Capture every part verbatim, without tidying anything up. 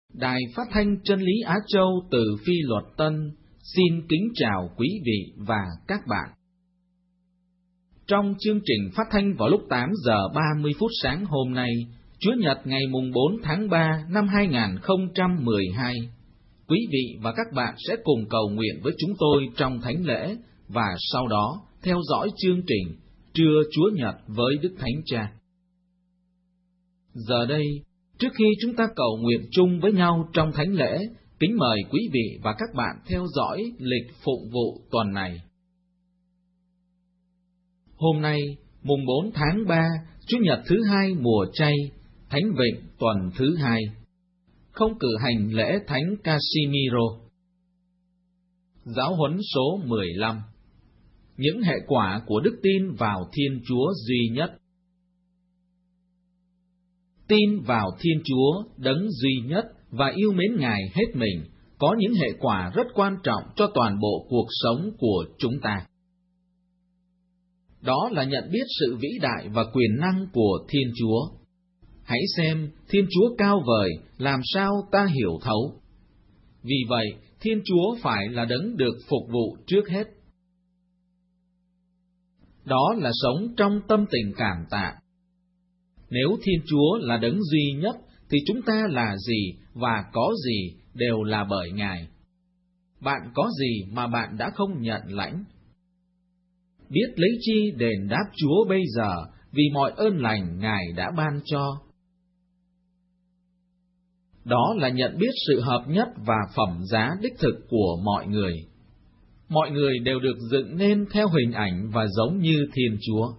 Đài Phát thanh Chân lý Á Châu từ Phi Luật Tân xin kính chào quý vị và các bạn. Trong chương trình phát thanh vào lúc tám giờ ba mươi phút sáng hôm nay, Chúa Nhật ngày mùng bốn tháng ba năm hai nghìn không trăm mười hai, quý vị và các bạn sẽ cùng cầu nguyện với chúng tôi trong thánh lễ và sau đó theo dõi chương trình Trưa Chúa Nhật với Đức Thánh Cha. Giờ đây, trước khi chúng ta cầu nguyện chung với nhau trong thánh lễ, kính mời quý vị và các bạn theo dõi lịch phụng vụ tuần này. Hôm nay, mùng bốn tháng ba, Chủ nhật thứ hai mùa chay, Thánh Vịnh tuần thứ hai. Không cử hành lễ Thánh Casimiro. Giáo huấn số mười lăm. Những hệ quả của đức tin vào Thiên Chúa duy nhất. Tin vào Thiên Chúa đấng duy nhất và yêu mến Ngài hết mình có những hệ quả rất quan trọng cho toàn bộ cuộc sống của chúng ta. Đó là nhận biết sự vĩ đại và quyền năng của Thiên Chúa. Hãy xem Thiên Chúa cao vời, làm sao ta hiểu thấu. Vì vậy, Thiên Chúa phải là đấng được phục vụ trước hết. Đó là sống trong tâm tình cảm tạ. Nếu Thiên Chúa là đấng duy nhất, thì chúng ta là gì và có gì đều là bởi Ngài. Bạn có gì mà bạn đã không nhận lãnh? Biết lấy chi đền đáp Chúa bây giờ vì mọi ơn lành Ngài đã ban cho. Đó là nhận biết sự hợp nhất và phẩm giá đích thực của mọi người. Mọi người đều được dựng nên theo hình ảnh và giống như Thiên Chúa.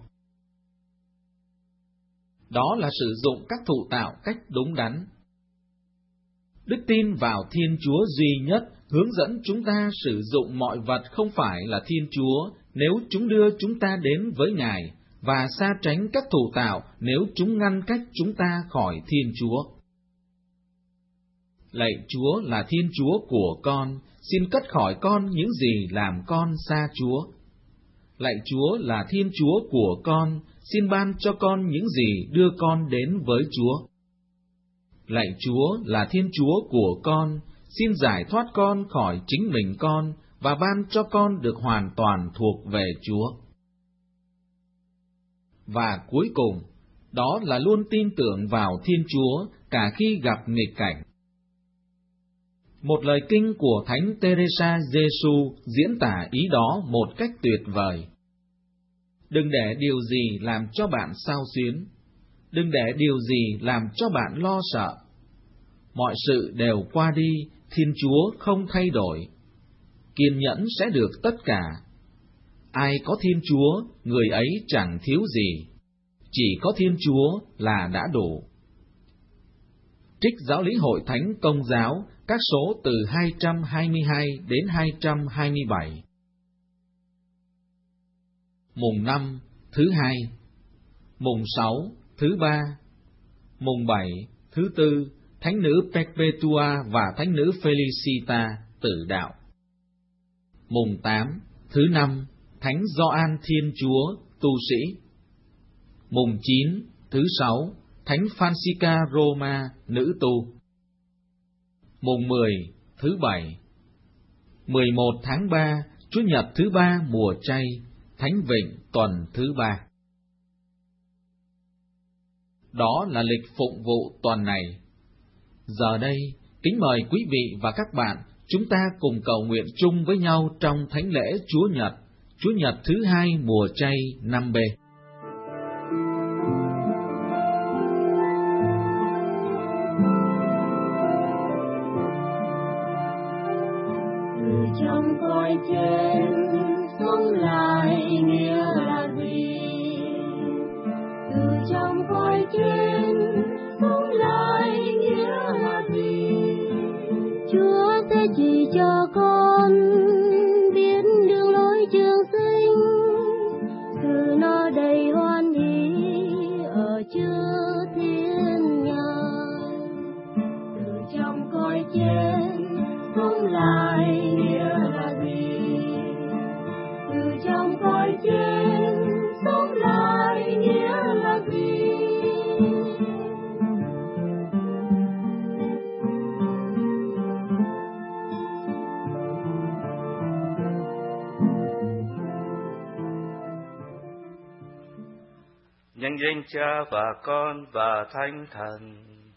Đó là sử dụng các thụ tạo cách đúng đắn. Đức tin vào Thiên Chúa duy nhất hướng dẫn chúng ta sử dụng mọi vật không phải là Thiên Chúa nếu chúng đưa chúng ta đến với Ngài, và xa tránh các thụ tạo nếu chúng ngăn cách chúng ta khỏi Thiên Chúa. Lạy Chúa là Thiên Chúa của con, xin cất khỏi con những gì làm con xa Chúa. Lạy Chúa là Thiên Chúa của con, xin ban cho con những gì đưa con đến với Chúa. Lạy Chúa là Thiên Chúa của con, xin giải thoát con khỏi chính mình con và ban cho con được hoàn toàn thuộc về Chúa. Và cuối cùng, đó là luôn tin tưởng vào Thiên Chúa cả khi gặp nghịch cảnh. Một lời kinh của Thánh Teresa Giêsu diễn tả ý đó một cách tuyệt vời. Đừng để điều gì làm cho bạn xao xuyến. Đừng để điều gì làm cho bạn lo sợ. Mọi sự đều qua đi, Thiên Chúa không thay đổi. Kiên nhẫn sẽ được tất cả. Ai có Thiên Chúa, người ấy chẳng thiếu gì. Chỉ có Thiên Chúa là đã đủ. Trích Giáo lý Hội Thánh Công giáo, các số từ hai trăm hai mươi hai đến hai trăm hai mươi bảy. Mùng năm, thứ hai. Mùng sáu, thứ ba. Mùng bảy, thứ tư, Thánh nữ Perpetua và Thánh nữ Felicita, tử đạo. Mùng tám, thứ năm, Thánh Gioan Thiên Chúa, tu sĩ. Mùng chín, thứ sáu, Thánh Francisca Roma, nữ tu. Mùng mười, thứ bảy. mười một tháng ba, Chủ nhật thứ ba mùa chay, Thánh Vịnh tuần thứ ba. Đó là lịch phụng vụ tuần này. Giờ đây, kính mời quý vị và các bạn, chúng ta cùng cầu nguyện chung với nhau trong Thánh lễ Chúa Nhật, Chúa Nhật thứ hai mùa chay năm B. Từ trong cõi chết sống lại nghĩa là gì? Từ trong cõi chết sống lại nghĩa là gì? Chúa sẽ chỉ cho con biết đường lối trường sinh, từ nó đầy hoan hỷ ở chư thiên nhai. Từ trong cõi chết sống lại nghĩa là gì? Từ trong cõi chết sống lại nghĩa là gì? Nhân danh Cha và Con và Thánh Thần.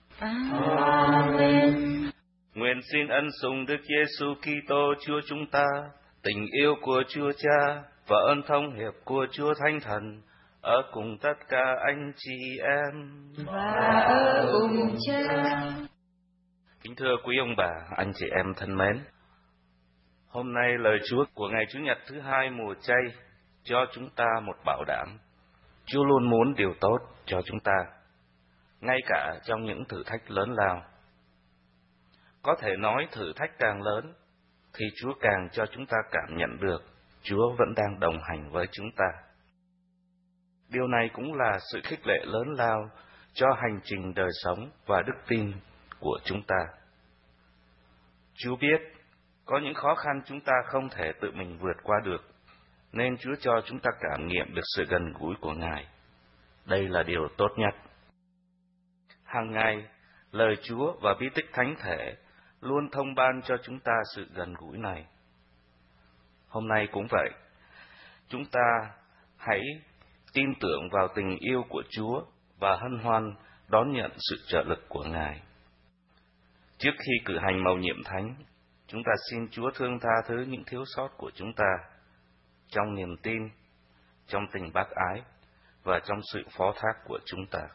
Amen. Nguyện xin ân sủng Đức Giêsu Kitô Chúa chúng ta, tình yêu của Chúa Cha và ơn thông hiệp của Chúa Thánh Thần ở cùng tất cả anh chị em Và ở cùng Cha. Kính thưa quý ông bà, anh chị em thân mến, hôm nay lời Chúa của ngày Chủ nhật thứ hai mùa chay cho chúng ta một bảo đảm. Chúa luôn muốn điều tốt cho chúng ta, ngay cả trong những thử thách lớn lao. Có thể nói thử thách càng lớn, thì Chúa càng cho chúng ta cảm nhận được Chúa vẫn đang đồng hành với chúng ta. Điều này cũng là sự khích lệ lớn lao cho hành trình đời sống và đức tin của chúng ta. Chúa biết có những khó khăn chúng ta không thể tự mình vượt qua được, nên Chúa cho chúng ta cảm nghiệm được sự gần gũi của Ngài. Đây là điều tốt nhất. Hàng ngày, lời Chúa và bí tích Thánh Thể luôn thông ban cho chúng ta sự gần gũi này. Hôm nay cũng vậy, chúng ta hãy tin tưởng vào tình yêu của Chúa và hân hoan đón nhận sự trợ lực của Ngài. Trước khi cử hành mầu nhiệm thánh, chúng ta xin Chúa thương tha thứ những thiếu sót của chúng ta trong niềm tin, trong tình bác ái và trong sự phó thác của chúng ta.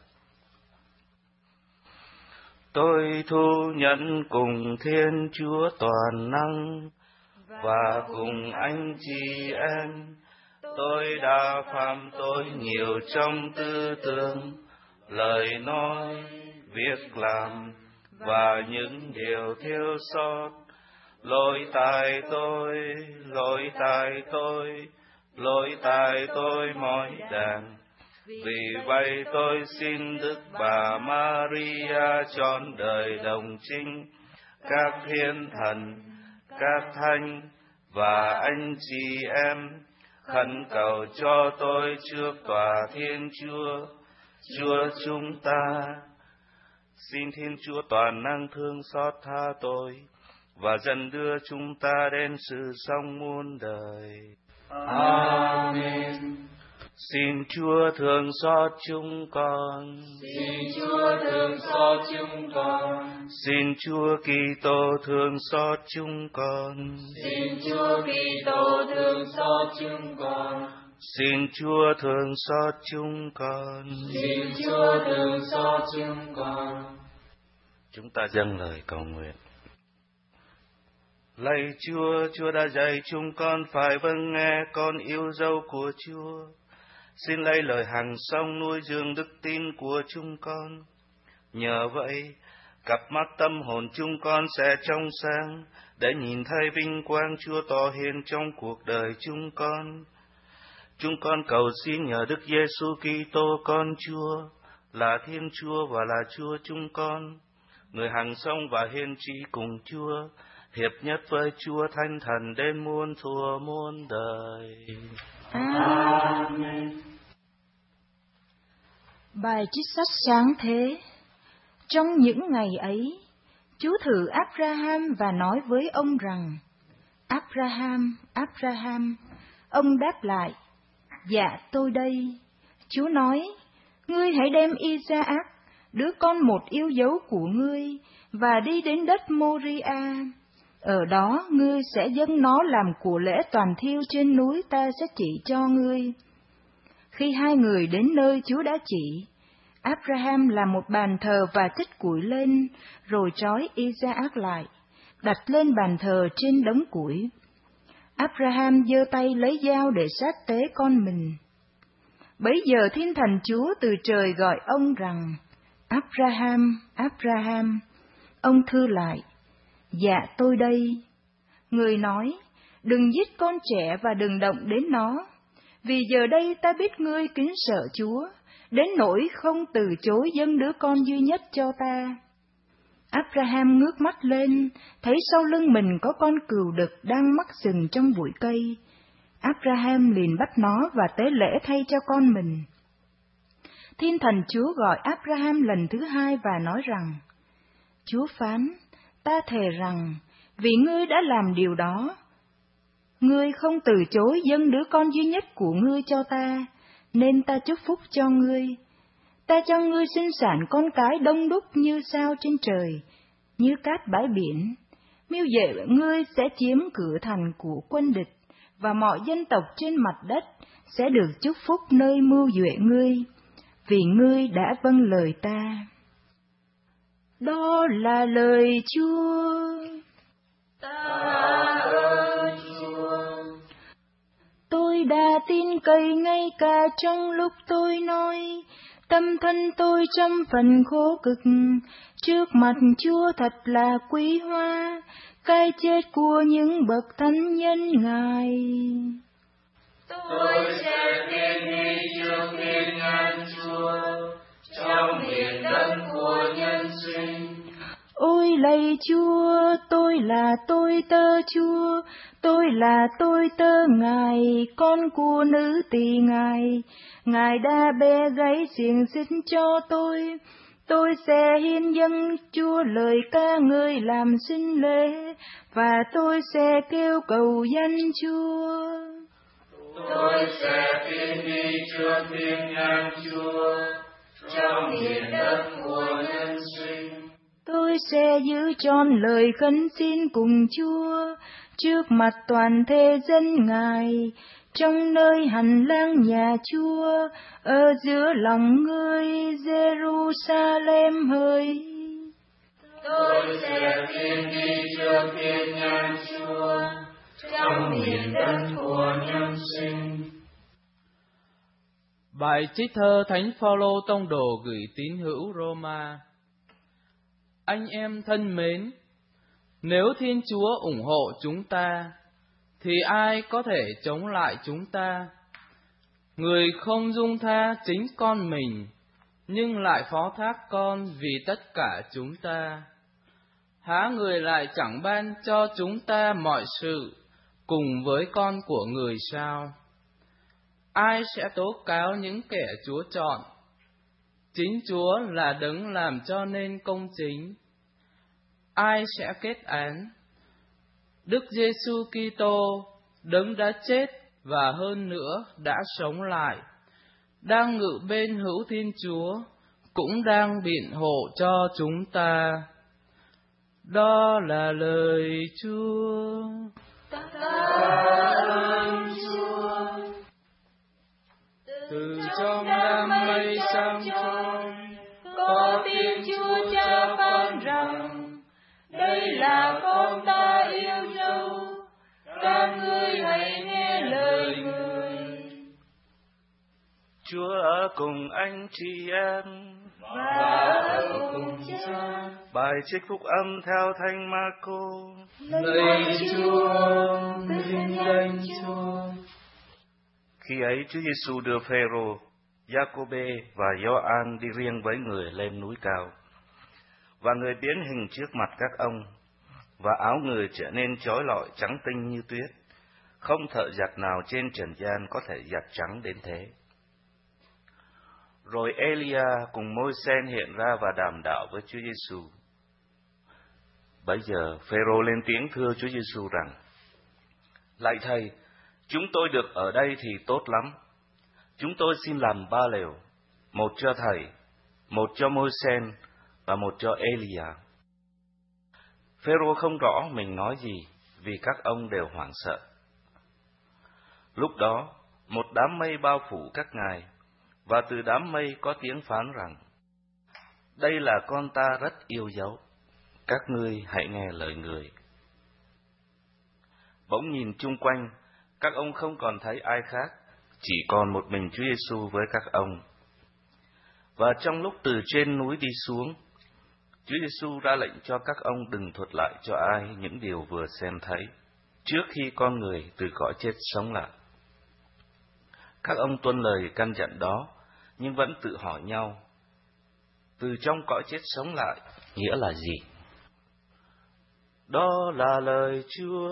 Tôi thu nhận cùng Thiên Chúa toàn năng và cùng anh chị em, tôi đã phạm tội nhiều trong tư tưởng, lời nói, việc làm và những điều thiếu sót. Lỗi tại tôi, lỗi tại tôi, lỗi tại tôi mỗi đàn. Vì vậy tôi xin Đức Bà Maria trọn đời đồng trinh, các thiên thần, các thánh và anh chị em khẩn cầu cho tôi trước tòa Thiên Chúa, Chúa chúng ta. Xin Thiên Chúa toàn năng thương xót tha tôi và dần đưa chúng ta đến sự sống muôn đời. Amen. Xin Chúa thương xót chúng con. Xin Chúa thương xót chúng con. Xin Chúa Kitô thương xót chúng con. Xin Chúa Kitô thương xót chúng con. Xin Chúa thương xót chúng con. Xin Chúa thương xót chúng con. Chúng ta dâng lời cầu nguyện. Lạy Chúa, Chúa đã dạy chúng con phải vâng nghe con yêu dấu của Chúa. Xin lấy lời hằng song nuôi dưỡng đức tin của chúng con. Nhờ vậy, cặp mắt tâm hồn chúng con sẽ trong sáng để nhìn thấy vinh quang Chúa tỏ hiện trong cuộc đời chúng con. Chúng con cầu xin nhờ Đức Giêsu Kitô con Chúa, là Thiên Chúa và là Chúa chúng con, người hằng sống và hiên trị cùng Chúa, hiệp nhất với Chúa Thánh Thần đến muôn thuở muôn đời. Amen. Bài trích sách sáng thế. Trong những ngày ấy, Chúa thử Abraham và nói với ông rằng: Abraham, Abraham. Ông đáp lại: Dạ tôi đây. Chúa nói: Ngươi hãy đem Isaac, đứa con một yêu dấu của ngươi, và đi đến đất Moria. Ở đó ngươi sẽ dâng nó làm của lễ toàn thiêu trên núi ta sẽ chỉ cho ngươi. Khi hai người đến nơi Chúa đã chỉ, Abraham làm một bàn thờ và tích củi lên, rồi trói Isaac lại, đặt lên bàn thờ trên đống củi. Abraham giơ tay lấy dao để sát tế con mình. Bấy giờ Thiên Thần Chúa từ trời gọi ông rằng: Abraham, Abraham. Ông thưa lại: Dạ tôi đây. Người nói: Đừng giết con trẻ và đừng động đến nó, vì giờ đây ta biết ngươi kính sợ Chúa, đến nỗi không từ chối dâng đứa con duy nhất cho ta. Abraham ngước mắt lên, thấy sau lưng mình có con cừu đực đang mắc sừng trong bụi cây. Abraham liền bắt nó và tế lễ thay cho con mình. Thiên Thần Chúa gọi Abraham lần thứ hai và nói rằng: Chúa phán, ta thề rằng, vì ngươi đã làm điều đó, ngươi không từ chối dâng đứa con duy nhất của ngươi cho ta, nên ta chúc phúc cho ngươi. Ta cho ngươi sinh sản con cái đông đúc như sao trên trời, như cát bãi biển. Mưu vệ ngươi sẽ chiếm cửa thành của quân địch, và mọi dân tộc trên mặt đất sẽ được chúc phúc nơi mưu duệ ngươi, vì ngươi đã vâng lời ta. Đó là lời Chúa. Ta ơn Chúa. Tôi đã tin cậy ngay cả trong lúc tôi nói, tâm thân tôi trăm phần khổ cực, trước mặt Chúa thật là quý hóa, cái chết của những bậc thánh nhân Ngài. Tôi sẽ tiến đi trước thiên nhãn Chúa, trong miền đất của nhân sinh. Ôi lạy Chúa, tôi là tôi tơ Chúa, tôi là tôi tơ Ngài, con của nữ tỳ Ngài. Ngài đã bẻ gãy xiềng xích cho tôi, tôi sẽ hiến dâng Chúa lời ca ngợi làm sinh lễ, và tôi sẽ kêu cầu danh Chúa. Tôi sẽ tiến đi trước thiên nhãn Chúa, trong miền đất của nhân sinh. Tôi sẽ giữ trọn lời khấn xin cùng Chúa, trước mặt toàn thế dân Ngài, trong nơi hành lang nhà Chúa, ở giữa lòng ngươi Jerusalem hỡi. Tôi sẽ tiến đi trước thiên nhãn Chúa, trong miền đất của nhân sinh. Bài trích thơ Thánh Phaolô tông đồ gửi tín hữu Roma. Anh em thân mến, nếu Thiên Chúa ủng hộ chúng ta, thì ai có thể chống lại chúng ta? Người không dung tha chính con mình, nhưng lại phó thác con vì tất cả chúng ta. Há người lại chẳng ban cho chúng ta mọi sự cùng với con của người sao? Ai sẽ tố cáo những kẻ Chúa chọn? Chính Chúa là đấng làm cho nên công chính. Ai sẽ kết án? Đức Giêsu Kitô, đấng đã chết và hơn nữa đã sống lại, đang ngự bên hữu Thiên Chúa, cũng đang biện hộ cho chúng ta. Đó là lời Chúa. Ta ơn Chúa. Từ trong đám mây sang trôi, có tiếng Chúa Cha phán rằng, đây là con ta yêu dấu, các ngươi hãy nghe lời người. Chúa ở cùng anh chị em và ở cùng Cha. Bài trích phúc âm theo Thánh Marco. Lạy Chúa, vinh danh Chúa. Khi ấy Chúa Giêsu đưa Phêrô, Giacôbê và Gioan đi riêng với người lên núi cao, và người biến hình trước mặt các ông, và áo người trở nên chói lọi trắng tinh như tuyết, không thợ giặt nào trên trần gian có thể giặt trắng đến thế. Rồi Elia cùng Môi-se hiện ra và đàm đạo với Chúa Giêsu. Bấy giờ Phêrô lên tiếng thưa Chúa Giêsu rằng: Lạy Thầy, chúng tôi được ở đây thì tốt lắm. Chúng tôi xin làm ba lều, một cho Thầy, một cho Môi-se và một cho Elia. Phêrô không rõ mình nói gì, vì các ông đều hoảng sợ. Lúc đó, một đám mây bao phủ các ngài, và từ đám mây có tiếng phán rằng: Đây là con ta rất yêu dấu, các ngươi hãy nghe lời người. Bỗng nhìn chung quanh, các ông không còn thấy ai khác, chỉ còn một mình Chúa Giêsu với các ông. Và trong lúc từ trên núi đi xuống, Chúa Giêsu ra lệnh cho các ông đừng thuật lại cho ai những điều vừa xem thấy, trước khi con người từ cõi chết sống lại. Các ông tuân lời căn dặn đó, nhưng vẫn tự hỏi nhau, từ trong cõi chết sống lại nghĩa là gì? Đó là lời Chúa.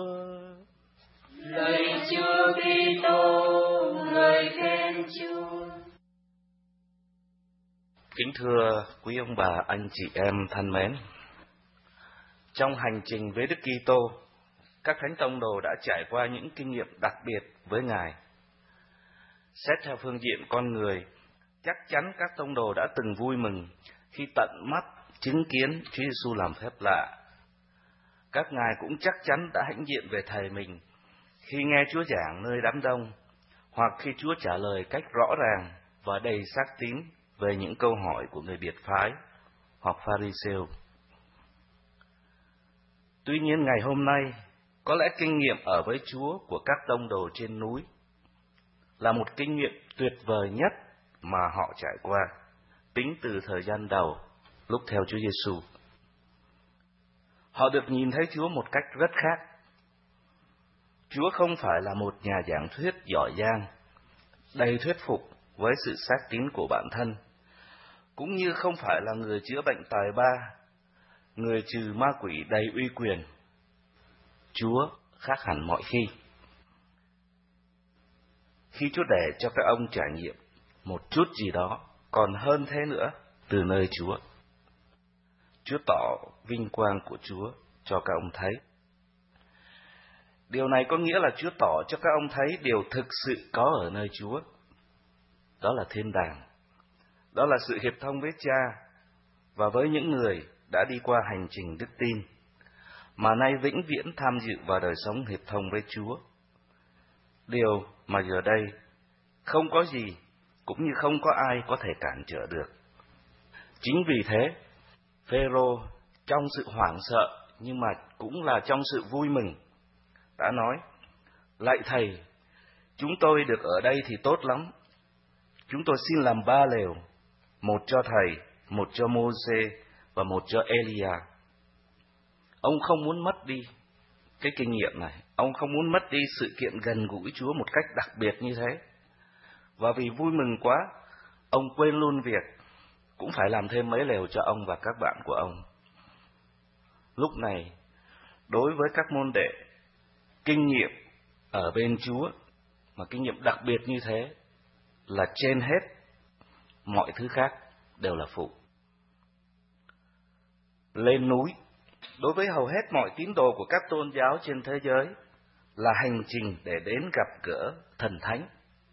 Lạy Chúa Kitô, ngợi khen Chúa. Kính thưa quý ông bà, anh chị em thân mến, trong hành trình với Đức Kitô, các thánh tông đồ đã trải qua những kinh nghiệm đặc biệt với Ngài. Xét theo phương diện con người, Chắc chắn các tông đồ đã từng vui mừng khi tận mắt chứng kiến Chúa Giêsu làm phép lạ. Các ngài cũng chắc chắn đã hãnh diện về Thầy mình khi nghe Chúa giảng nơi đám đông, hoặc khi Chúa trả lời cách rõ ràng và đầy xác tín về những câu hỏi của người biệt phái hoặc Pha-ri-sêu. Tuy nhiên ngày hôm nay, có lẽ kinh nghiệm ở với Chúa của các tông đồ trên núi là một kinh nghiệm tuyệt vời nhất mà họ trải qua, tính từ thời gian đầu lúc theo Chúa Giêsu. Họ được nhìn thấy Chúa một cách rất khác. Chúa không phải là một nhà giảng thuyết giỏi giang, đầy thuyết phục với sự xác tín của bản thân, cũng như không phải là người chữa bệnh tài ba, người trừ ma quỷ đầy uy quyền. Chúa khác hẳn mọi khi. Khi Chúa để cho các ông trải nghiệm một chút gì đó còn hơn thế nữa từ nơi Chúa, Chúa tỏ vinh quang của Chúa cho các ông thấy. Điều này có nghĩa là Chúa tỏ cho các ông thấy điều thực sự có ở nơi Chúa. Đó là thiên đàng. Đó là sự hiệp thông với Cha và với những người đã đi qua hành trình đức tin, mà nay vĩnh viễn tham dự vào đời sống hiệp thông với Chúa. Điều mà giờ đây không có gì cũng như không có ai có thể cản trở được. Chính vì thế, Phêrô trong sự hoảng sợ nhưng mà cũng là trong sự vui mừng đã nói: Lạy Thầy, chúng tôi được ở đây thì tốt lắm. Chúng tôi xin làm ba lều, một cho Thầy, một cho Mô-sê và một cho Elia. Ông không muốn mất đi cái kinh nghiệm này, ông không muốn mất đi sự kiện gần gũi Chúa một cách đặc biệt như thế. Và vì vui mừng quá, ông quên luôn việc cũng phải làm thêm mấy lều cho ông và các bạn của ông. Lúc này, đối với các môn đệ, kinh nghiệm ở bên Chúa, mà kinh nghiệm đặc biệt như thế, là trên hết, mọi thứ khác đều là phụ. Lên núi, đối với hầu hết mọi tín đồ của các tôn giáo trên thế giới, là hành trình để đến gặp gỡ thần thánh.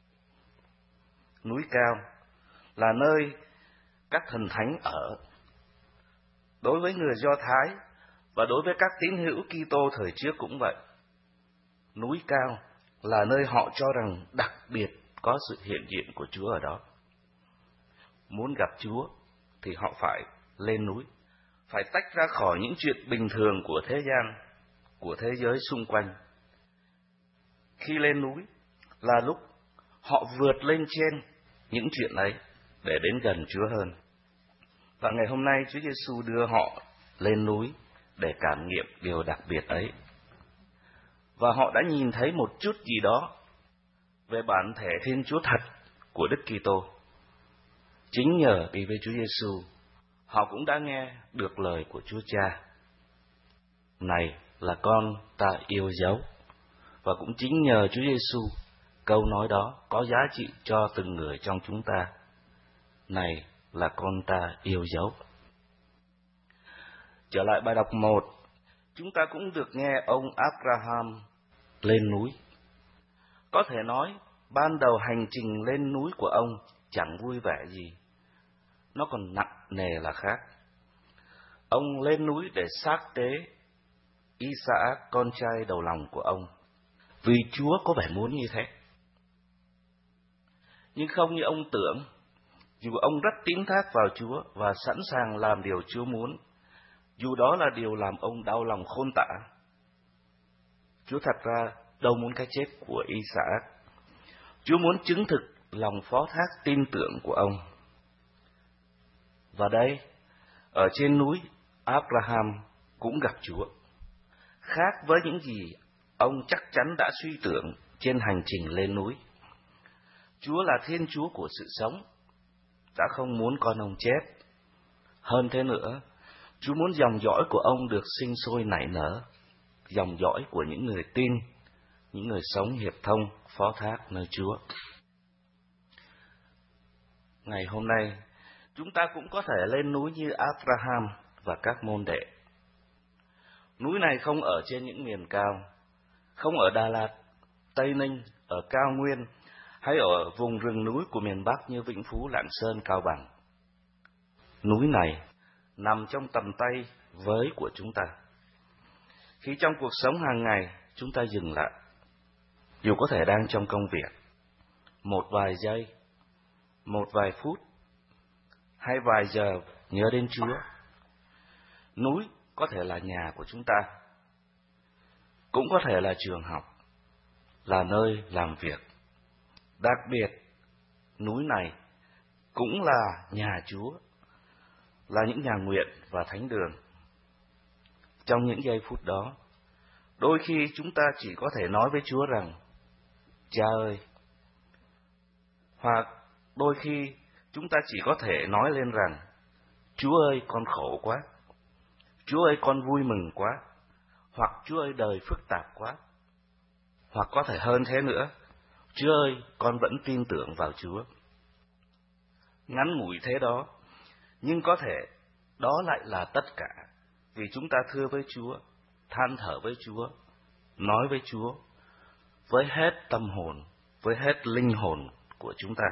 Núi cao là nơi các thần thánh ở. Đối với người Do Thái và đối với các tín hữu Kitô thời trước cũng vậy. Núi cao là nơi họ cho rằng đặc biệt có sự hiện diện của Chúa ở đó. Muốn gặp Chúa thì họ phải lên núi, phải tách ra khỏi những chuyện bình thường của thế gian, của thế giới xung quanh. Khi lên núi là lúc họ vượt lên trên những chuyện ấy để đến gần Chúa hơn. Và ngày hôm nay Chúa Giêsu đưa họ lên núi để cảm nghiệm điều đặc biệt ấy. Và họ đã nhìn thấy một chút gì đó về bản thể Thiên Chúa thật của Đức Kitô. Chính nhờ đi với Chúa Giêsu, họ cũng đã nghe được lời của Chúa Cha: Này là con ta yêu dấu. Và cũng chính nhờ Chúa Giêsu, câu nói đó có giá trị cho từng người trong chúng ta. Này là con ta yêu dấu. Trở lại bài đọc một, chúng ta cũng được nghe ông Abraham lên núi. Có thể nói, ban đầu hành trình lên núi của ông chẳng vui vẻ gì. Nó còn nặng nề là khác. Ông lên núi để xác tế Isaac, con trai đầu lòng của ông, vì Chúa có vẻ muốn như thế. Nhưng không như ông tưởng, dù ông rất tín thác vào Chúa và sẵn sàng làm điều Chúa muốn, dù đó là điều làm ông đau lòng khôn tả. Chúa thật ra đâu muốn cái chết của Isaac. Chúa muốn chứng thực lòng phó thác tin tưởng của ông. Và đây, ở trên núi, Abraham cũng gặp Chúa. Khác với những gì ông chắc chắn đã suy tưởng trên hành trình lên núi. Chúa là Thiên Chúa của sự sống, đã không muốn con ông chết. Hơn thế nữa, Chúa muốn dòng dõi của ông được sinh sôi nảy nở, dòng dõi của những người tin, những người sống hiệp thông, phó thác nơi Chúa. Ngày hôm nay, chúng ta cũng có thể lên núi như Abraham và các môn đệ. Núi này không ở trên những miền cao, không ở Đà Lạt, Tây Ninh, ở cao nguyên, hay ở vùng rừng núi của miền Bắc như Vĩnh Phú, Lạng Sơn, Cao Bằng. Núi này nằm trong tầm tay với của chúng ta. Khi trong cuộc sống hàng ngày chúng ta dừng lại, dù có thể đang trong công việc, một vài giây, một vài phút, hay vài giờ nhớ đến Chúa. Núi có thể là nhà của chúng ta, cũng có thể là trường học, là nơi làm việc. Đặc biệt, núi này cũng là nhà Chúa, là những nhà nguyện và thánh đường. Trong những giây phút đó, đôi khi chúng ta chỉ có thể nói với Chúa rằng, Cha ơi, hoặc đôi khi chúng ta chỉ có thể nói lên rằng, Chúa ơi, con khổ quá, Chúa ơi, con vui mừng quá, hoặc Chúa ơi, đời phức tạp quá, hoặc có thể hơn thế nữa, Chúa ơi, con vẫn tin tưởng vào Chúa. Ngắn ngủi thế đó, nhưng có thể đó lại là tất cả, vì chúng ta thưa với Chúa, than thở với Chúa, nói với Chúa, với hết tâm hồn, với hết linh hồn của chúng ta.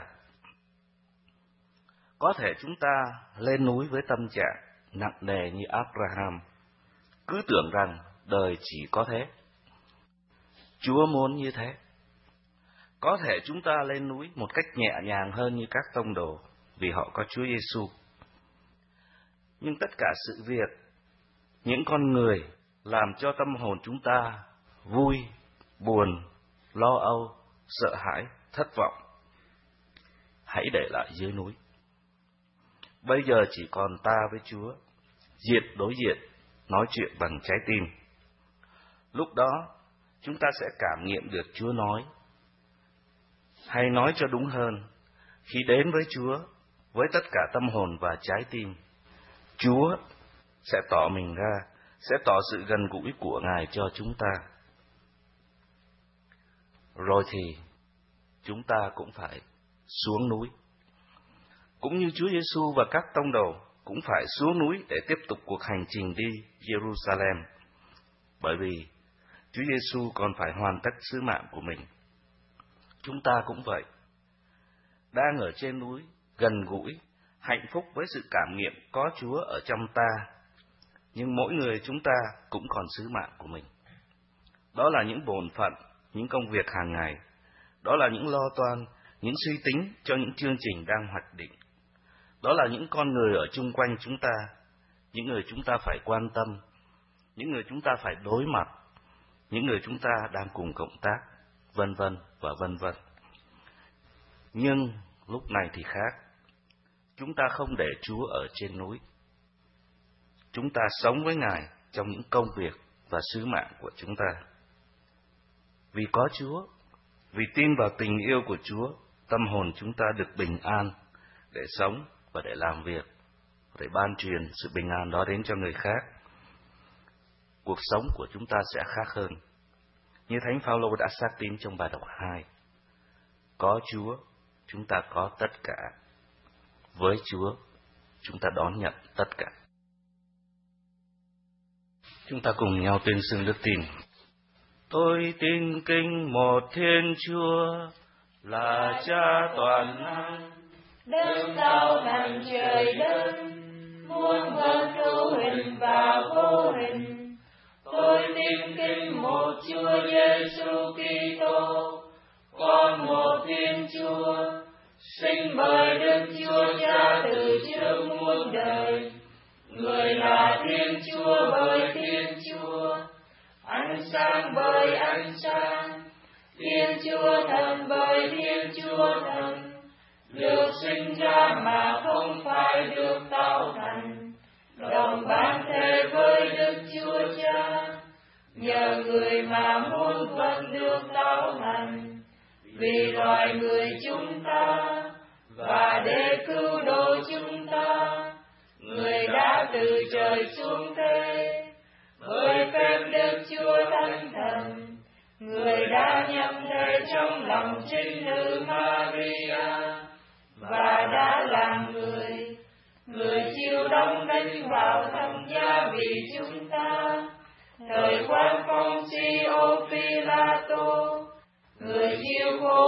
Có thể chúng ta lên núi với tâm trạng nặng nề như Abraham, cứ tưởng rằng đời chỉ có thế. Chúa muốn như thế. Có thể chúng ta lên núi một cách nhẹ nhàng hơn như các tông đồ, vì họ có Chúa Giêsu. Nhưng tất cả sự việc, những con người làm cho tâm hồn chúng ta vui, buồn, lo âu, sợ hãi, thất vọng, hãy để lại dưới núi. Bây giờ chỉ còn ta với Chúa, diện đối diện, nói chuyện bằng trái tim. Lúc đó, chúng ta sẽ cảm nghiệm được Chúa nói. Hay nói cho đúng hơn, khi đến với Chúa, với tất cả tâm hồn và trái tim, Chúa sẽ tỏ mình ra, sẽ tỏ sự gần gũi của Ngài cho chúng ta. Rồi thì, chúng ta cũng phải xuống núi. Cũng như Chúa Giêsu và các tông đồ cũng phải xuống núi để tiếp tục cuộc hành trình đi Jerusalem. Bởi vì Chúa Giêsu còn phải hoàn tất sứ mạng của mình. Chúng ta cũng vậy. Đang ở trên núi, gần gũi, hạnh phúc với sự cảm nghiệm có Chúa ở trong ta. Nhưng mỗi người chúng ta cũng còn sứ mạng của mình. Đó là những bổn phận, những công việc hàng ngày. Đó là những lo toan, những suy tính cho những chương trình đang hoạch định. Đó là những con người ở chung quanh chúng ta, những người chúng ta phải quan tâm, những người chúng ta phải đối mặt, những người chúng ta đang cùng cộng tác, vân vân và vân vân. Nhưng lúc này thì khác. Chúng ta không để Chúa ở trên núi. Chúng ta sống với Ngài trong những công việc và sứ mạng của chúng ta. Vì có Chúa, vì tin vào tình yêu của Chúa, tâm hồn chúng ta được bình an để sống và để làm việc, để ban truyền sự bình an đó đến cho người khác. Cuộc sống của chúng ta sẽ khác hơn. Như Thánh Phaolô đã xác tín trong bài đọc hai. Có Chúa, chúng ta có tất cả. Với Chúa, chúng ta đón nhận tất cả. Chúng ta cùng nhau tuyên xưng đức tin. Tôi tin kính một Thiên Chúa, là Cha toàn năng, đứng cao thành trời đất, muôn vân hữu hình và vô hình. Tôi tin kính một Chúa Giêsu Kitô, con một Thiên Chúa, sinh bởi Đức Chúa Cha từ trước muôn đời. Người là Thiên Chúa bởi Thiên Chúa, ánh sáng bởi ánh sáng, Thiên Chúa Thần bởi Thiên Chúa Thần, được sinh ra mà không phải được tạo thành, đồng bản thể với Đức Chúa Cha, nhờ người mà muôn vật được tạo thành, vì loài người chúng ta và để cứu độ chúng ta, người đã từ trời xuống thế. Bởi phép Đức Chúa Thánh Thần, người đã nhập thể trong lòng trinh nữ Maria và đã làm người. Người chịu đóng đinh vào thập giá vì chúng ta, thời quan Phong Chi-ô Phi-la-tô. Người chịu khổ hình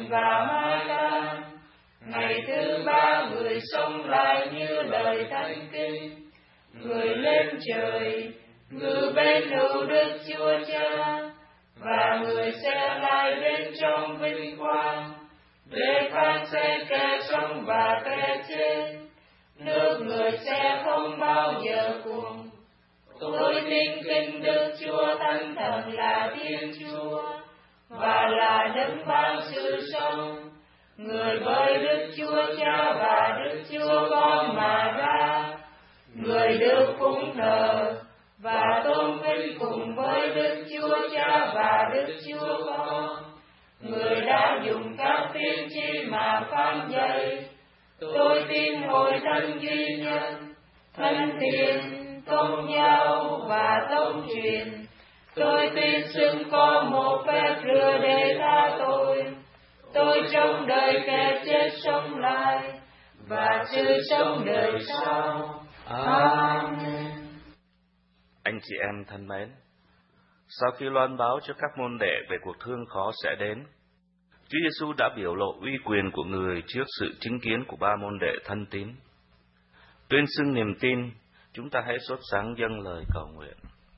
hình và mai táng. Ngày thứ ba người sống lại như lời thánh kinh. Người lên trời, ngự bên hữu Đức Chúa Cha, và người sẽ lại đến trong vinh quang để phán xét kẻ sống và kẻ chết. Nước người sẽ không bao giờ cùng. Tôi tin kính Đức Chúa Thánh Thần là Thiên Chúa, và là đấng ban sự sống, người bởi Đức Chúa Cha và Đức Chúa Con mà ra. Người được phụng thờ và tôn vinh cùng với Đức Chúa Cha và Đức Chúa Con. Người đã dùng các tiên tri mà phán dạy. Tôi tin hội thánh duy nhất, thánh thiện, tôn giáo và tông truyền. Tôi tin xưng có một phép rửa để tha tội. Tôi trong đời kẻ chết sống lại, và sự sống đời sau. Amen. Anh chị em thân mến, sau khi loan báo cho các môn đệ về cuộc thương khó sẽ đến, Chúa Giêsu đã biểu lộ uy quyền của người trước sự chứng kiến của ba môn đệ thân tín. Tuyên xưng niềm tin, chúng ta hãy sốt sắng dâng lời cầu nguyện.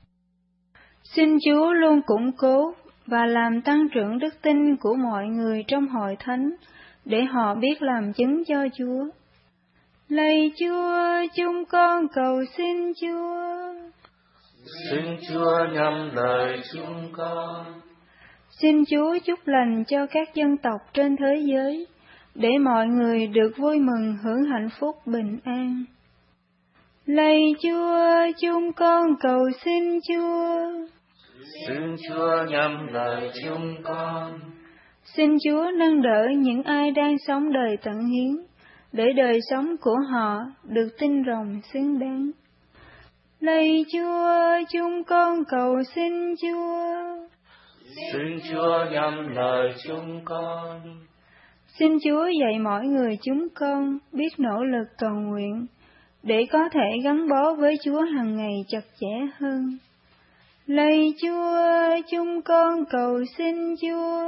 Xin Chúa luôn củng cố và làm tăng trưởng đức tin của mọi người trong hội thánh, để họ biết làm chứng cho Chúa. Lạy Chúa, chúng con cầu xin Chúa. Xin Chúa nhắm lời chúng con. Xin Chúa chúc lành cho các dân tộc trên thế giới, để mọi người được vui mừng hưởng hạnh phúc bình an. Lạy Chúa, chúng con cầu xin Chúa. Xin Chúa nhắm lời chúng con. Xin Chúa nâng đỡ những ai đang sống đời tận hiến, để đời sống của họ được tinh rồng xứng đáng. Lạy Chúa, chúng con cầu xin Chúa. Xin Chúa nhắm lời chúng con. Xin Chúa dạy mỗi người chúng con biết nỗ lực cầu nguyện, để có thể gắn bó với Chúa hàng ngày chặt chẽ hơn. Lạy Chúa, chúng con cầu xin Chúa.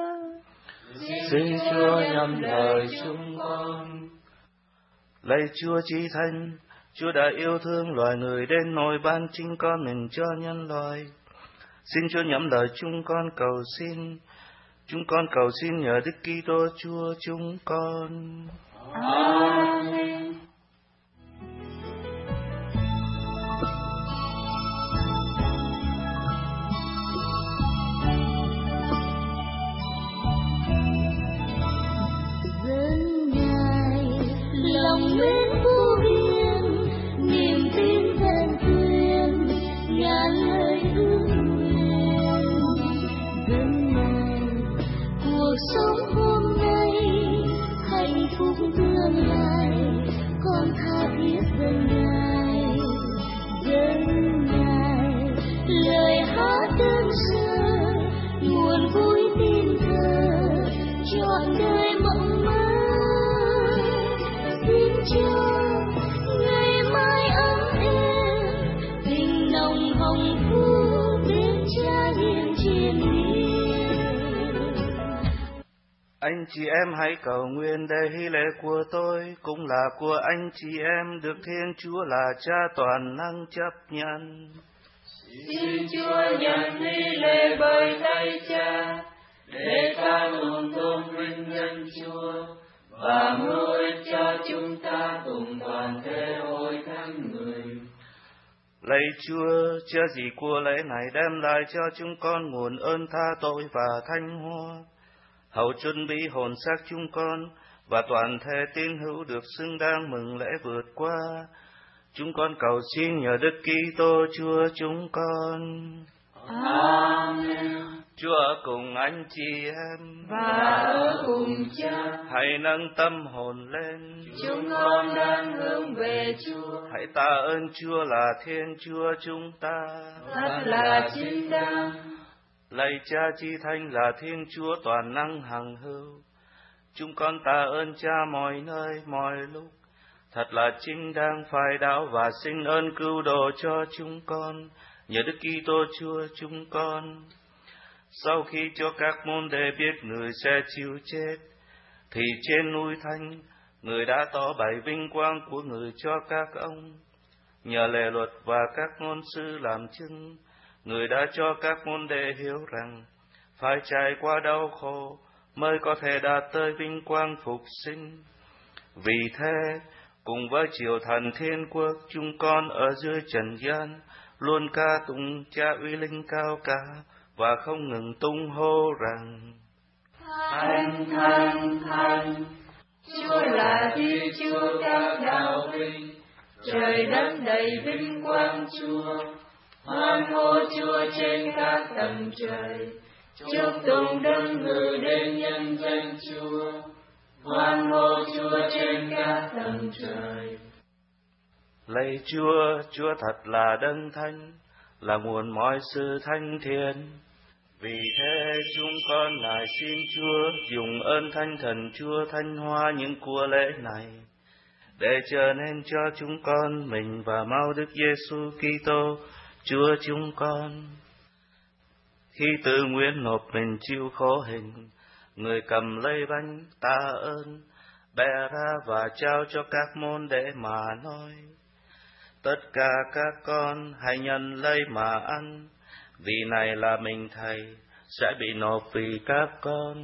Xin Chúa nhắm lời chúng con. Lạy Chúa Chí Thánh, Chúa đã yêu thương loài người đến nỗi ban chính con mình cho nhân loại. Xin Chúa nhắm lời chúng con cầu xin. Chúng con cầu xin nhờ Đức Kitô Chúa chúng con. Amen. Lòng mến vô biên, niềm tin vẹn thuyền, ngàn lời ước nguyện. Gần này, cuộc sống hôm nay, hạnh phúc tương lai, con tha thiết gần Ngài. Gần Ngài, lời hát đơn sơ, nguồn vui tin thờ, trọn đời mộng mơ. Xin cho ngày mai ấm êm, tình nồng hồng phúc bên Cha hiền triền miên. Anh chị em hãy cầu nguyện để hy lễ của tôi cũng là của anh chị em được Thiên Chúa là Cha toàn năng chấp nhận. Xin Chúa nhận hy lễ bởi tay Cha, để ta luôn tôn vinh nhân Chúa và mưu ích cho chúng ta cùng toàn thể hội thánh người. Lạy Chúa, chưa gì của lễ này đem lại cho chúng con nguồn ơn tha tội và thanh hoa, hầu chuẩn bị hồn xác chúng con và toàn thể tín hữu được xứng đáng mừng lễ vượt qua. Chúng con cầu xin nhờ Đức Kitô Chúa chúng con. Amen. Chúa ở cùng anh chị em Và ở cùng Cha. Hãy nâng tâm hồn lên. Chúng con đang hướng về Chúa. Hãy tạ ơn Chúa là Thiên Chúa chúng ta. Thật là chính đáng. Lạy Cha Chí Thánh là Thiên Chúa toàn năng hằng hữu. Chúng con tạ ơn Cha mọi nơi mọi lúc. Thật là chính đáng phải đạo và xin ơn cứu độ cho chúng con nhờ Đức Kitô Chúa chúng con. Sau khi cho các môn đệ biết người sẽ chịu chết, Thì trên núi Thánh, Người đã tỏ bày vinh quang của Người cho các ông. Nhờ lề luật và các ngôn sư làm chứng, Người đã cho các môn đệ hiểu rằng phải trải qua đau khổ mới có thể đạt tới vinh quang phục sinh. Vì thế, cùng với triều thần thiên quốc, chúng con ở dưới trần gian luôn ca tụng Cha uy linh cao cả và không ngừng tung hô rằng: Thánh, Thánh, Thánh, Chúa là Thiên Chúa các đạo binh, trời đất đầy vinh quang Chúa. Hoan hô Chúa trên các tầng trời, chúc tụng đấng ngự đến nhân danh Chúa. Hoan hô Chúa trên các tầng trời. Lạy Chúa, Chúa thật là đấng thánh, là nguồn mọi sự thánh thiện. Vì thế chúng con nài xin Chúa dùng ơn Thánh Thần Chúa thanh hóa những của lễ này, để trở nên cho chúng con mình và máu Đức Giêsu Kitô Chúa chúng con. Khi tự nguyện nộp mình chịu khổ hình, Người cầm lấy bánh tạ ơn, bẻ ra và trao cho các môn đệ mà nói: Tất cả các con hãy nhận lấy mà ăn, vì này là mình Thầy sẽ bị nộp vì các con.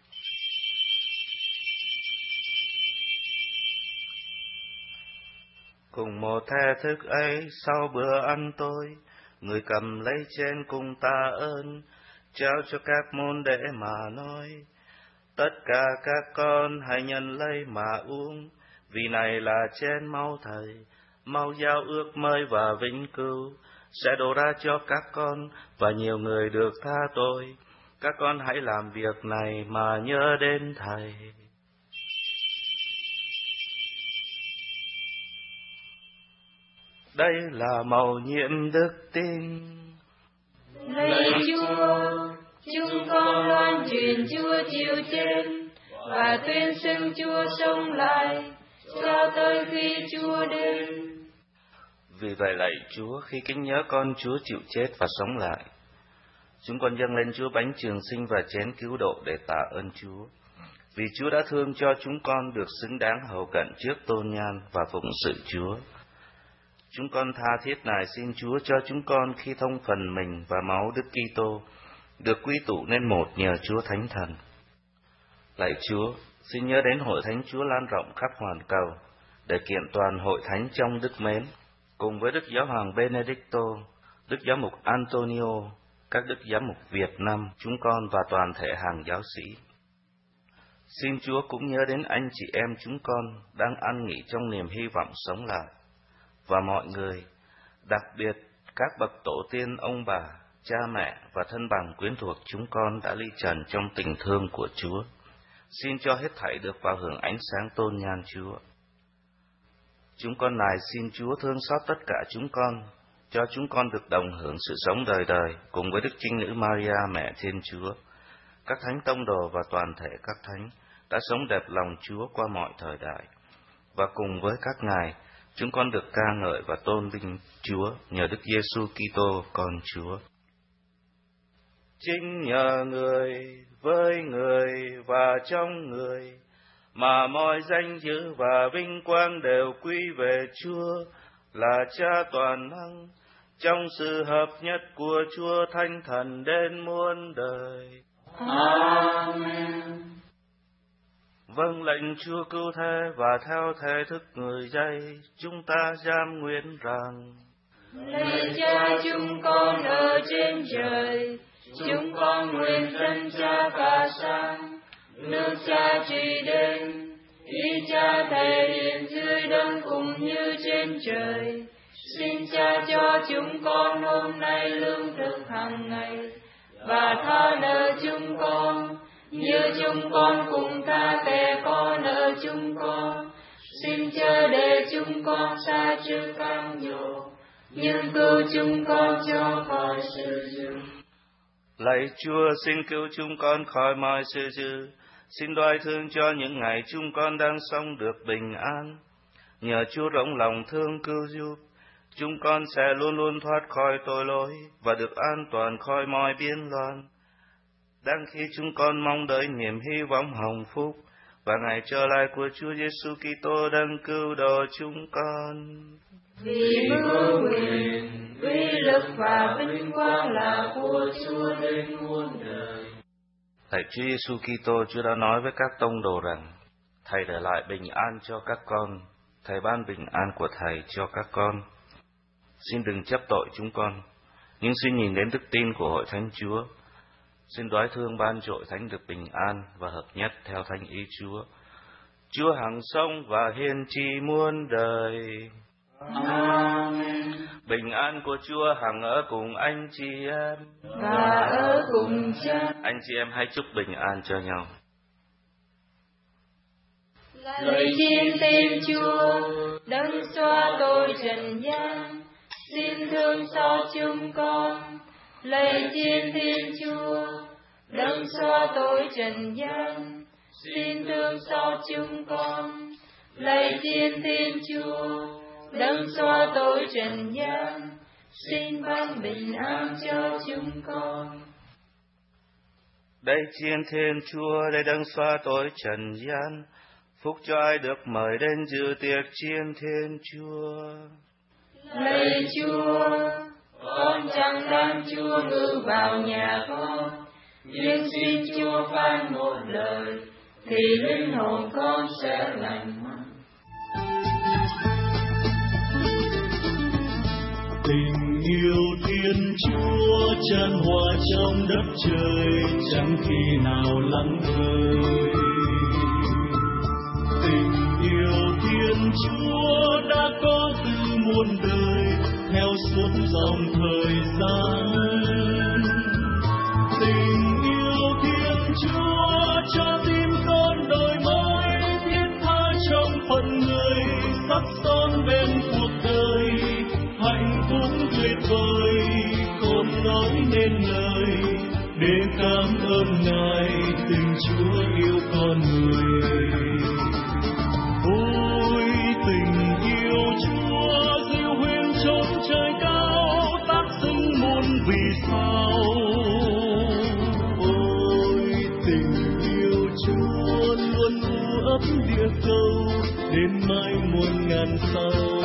Cùng một thể thức ấy, sau bữa ăn tối, Người cầm lấy chén cùng tạ ơn, trao cho các môn đệ mà nói: Tất cả các con hãy nhận lấy mà uống, vì này là chén máu Thầy, máu giao ước mới và vĩnh cửu, sẽ đổ ra cho các con và nhiều người được tha tội. Các con hãy làm việc này mà nhớ đến Thầy. Đây là mầu nhiệm đức tin. Lạy Chúa, chúng con loan truyền Chúa chịu chết và tuyên xưng Chúa sống lại cho tới khi Chúa đến. Vì vậy lạy Chúa, khi kính nhớ con Chúa chịu chết và sống lại, chúng con dâng lên Chúa bánh trường sinh và chén cứu độ để tạ ơn Chúa. Vì Chúa đã thương cho chúng con được xứng đáng hầu cận trước tôn nhan và phụng sự Chúa. Chúng con tha thiết nài xin Chúa cho chúng con khi thông phần mình và máu Đức Kitô được quy tụ nên một nhờ Chúa Thánh Thần. Lạy Chúa, xin nhớ đến hội thánh Chúa lan rộng khắp hoàn cầu để kiện toàn hội thánh trong đức mến, cùng với Đức Giáo hoàng Benedicto, Đức Giám mục Antonio, các Đức Giám mục Việt Nam, chúng con và toàn thể hàng giáo sĩ. Xin Chúa cũng nhớ đến anh chị em chúng con đang an nghỉ trong niềm hy vọng sống lại, và mọi người, đặc biệt các bậc tổ tiên ông bà, cha mẹ và thân bằng quyến thuộc chúng con đã ly trần trong tình thương của Chúa. Xin cho hết thảy được vào hưởng ánh sáng tôn nhan Chúa. Chúng con nài xin Chúa thương xót tất cả chúng con, cho chúng con được đồng hưởng sự sống đời đời cùng với Đức Trinh Nữ Maria Mẹ Thiên Chúa, các thánh tông đồ và toàn thể các thánh đã sống đẹp lòng Chúa qua mọi thời đại. Và cùng với các ngài, chúng con được ca ngợi và tôn vinh Chúa nhờ Đức Giêsu Kitô con Chúa. Chính nhờ Người, với Người và trong Người, mà mọi danh dự và vinh quang đều quy về Chúa là Cha toàn năng, trong sự hợp nhất của Chúa Thánh Thần đến muôn đời. Amen. Vâng lệnh Chúa cứu thế và theo thể thức người dạy, chúng ta giam nguyện rằng: Lạy Cha chúng con ở trên trời, chúng con nguyện dân Cha cả sáng, nước Cha truy đến, ý Cha thể hiện dưới đất cũng như trên trời. Xin Cha cho chúng con hôm nay lương thực hàng ngày, và tha nợ chúng con như chúng con cũng tha kẻ có nợ chúng con. Xin chớ để chúng con sa trước cám dỗ, nhưng cứu chúng con cho khỏi sự dữ. Lạy Chúa, xin cứu chúng con khỏi mọi sự dữ. Xin đoái thương cho những ngày chúng con đang sống được bình an. Nhờ Chúa rộng lòng thương cứu giúp, chúng con sẽ luôn luôn thoát khỏi tội lỗi và được an toàn khỏi mọi biến loạn. Đang khi chúng con mong đợi niềm hy vọng hồng phúc và ngày trở lại của Chúa Giêsu Kitô đấng cứu độ chúng con. Vì vương quyền, uy lực và vinh quang là của Chúa đến muôn đời. Thầy Chúa Giêsu Kitô, Chúa đã nói với các tông đồ rằng Thầy để lại bình an cho các con, Thầy ban bình an của Thầy cho các con. Xin đừng chấp tội chúng con, nhưng xin nhìn đến đức tin của hội thánh Chúa. Xin đoái thương ban cho hội thánh được bình an và hợp nhất theo thánh ý Chúa. Chúa hằng sống và hiền trị muôn đời. Amen. Bình an của Chúa hằng ở cùng anh chị em Và ở cùng cha. Anh chị em hãy chúc bình an cho nhau. Lạy Thiên Thiên Chúa, đấng xóa tội trần gian, xin thương xót chúng con. Lạy Thiên Thiên Chúa, đấng xóa tội trần gian, xin thương xót chúng con. Lạy Thiên Thiên Chúa, đấng xóa tội trần gian, xin ban bình an cho chúng con. Đây Thiên Thiên Chúa, đây đấng xóa tội trần gian, phúc cho ai được mời đến dự tiệc Thiên Thiên Chúa. Lạy Chúa, con chẳng đáng Chúa ngự vào nhà con, nhưng xin Chúa phán một lời, thì linh hồn con sẽ lành mạnh. Tình yêu Thiên Chúa tràn hòa trong đất trời, chẳng khi nào lắng vơi. Tình yêu Thiên Chúa đã có từ muôn đời, theo suốt dòng thời gian. Tình yêu Thiên Chúa cho tim con đổi mới, thiết tha trong phận người, sắc son bên cuộc đời. Hạnh phúc tuyệt vời không nói nên lời, để cảm ơn Ngài tình Chúa yêu con người. Ôi tình yêu Chúa diệu huyền chốn trời cao, tác sinh muôn vì sao. Ôi tình yêu Chúa luôn u ấp địa cầu, đến mãi muôn ngàn sau.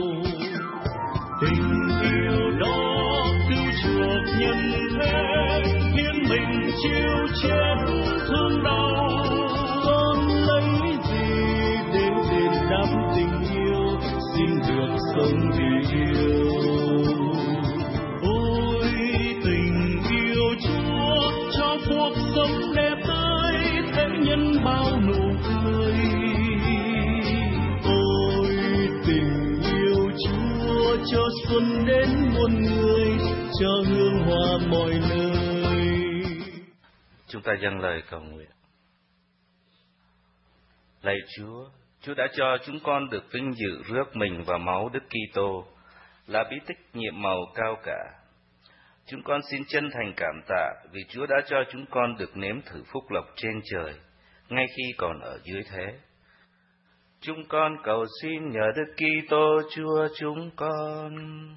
Tình yêu đó cứu chuộc nhân thế, hiến mình chịu chết thương đau. Con lấy gì để đền đáp tình yêu, xin được sống vì yêu. Ôi tình yêu Chúa cho cuộc sống đẹp tươi, thế nhân bao nụ cười. Cho xuân đến muôn người, cho hương hoa mọi nơi. Chúng ta dâng lời cầu nguyện. Lạy Chúa, Chúa đã cho chúng con được vinh dự rước mình vào máu Đức Kitô, là bí tích nhiệm màu cao cả. Chúng con xin chân thành cảm tạ vì Chúa đã cho chúng con được nếm thử phúc lộc trên trời, ngay khi còn ở dưới thế. Chúng con cầu xin nhờ Đức Kitô Chúa chúng con.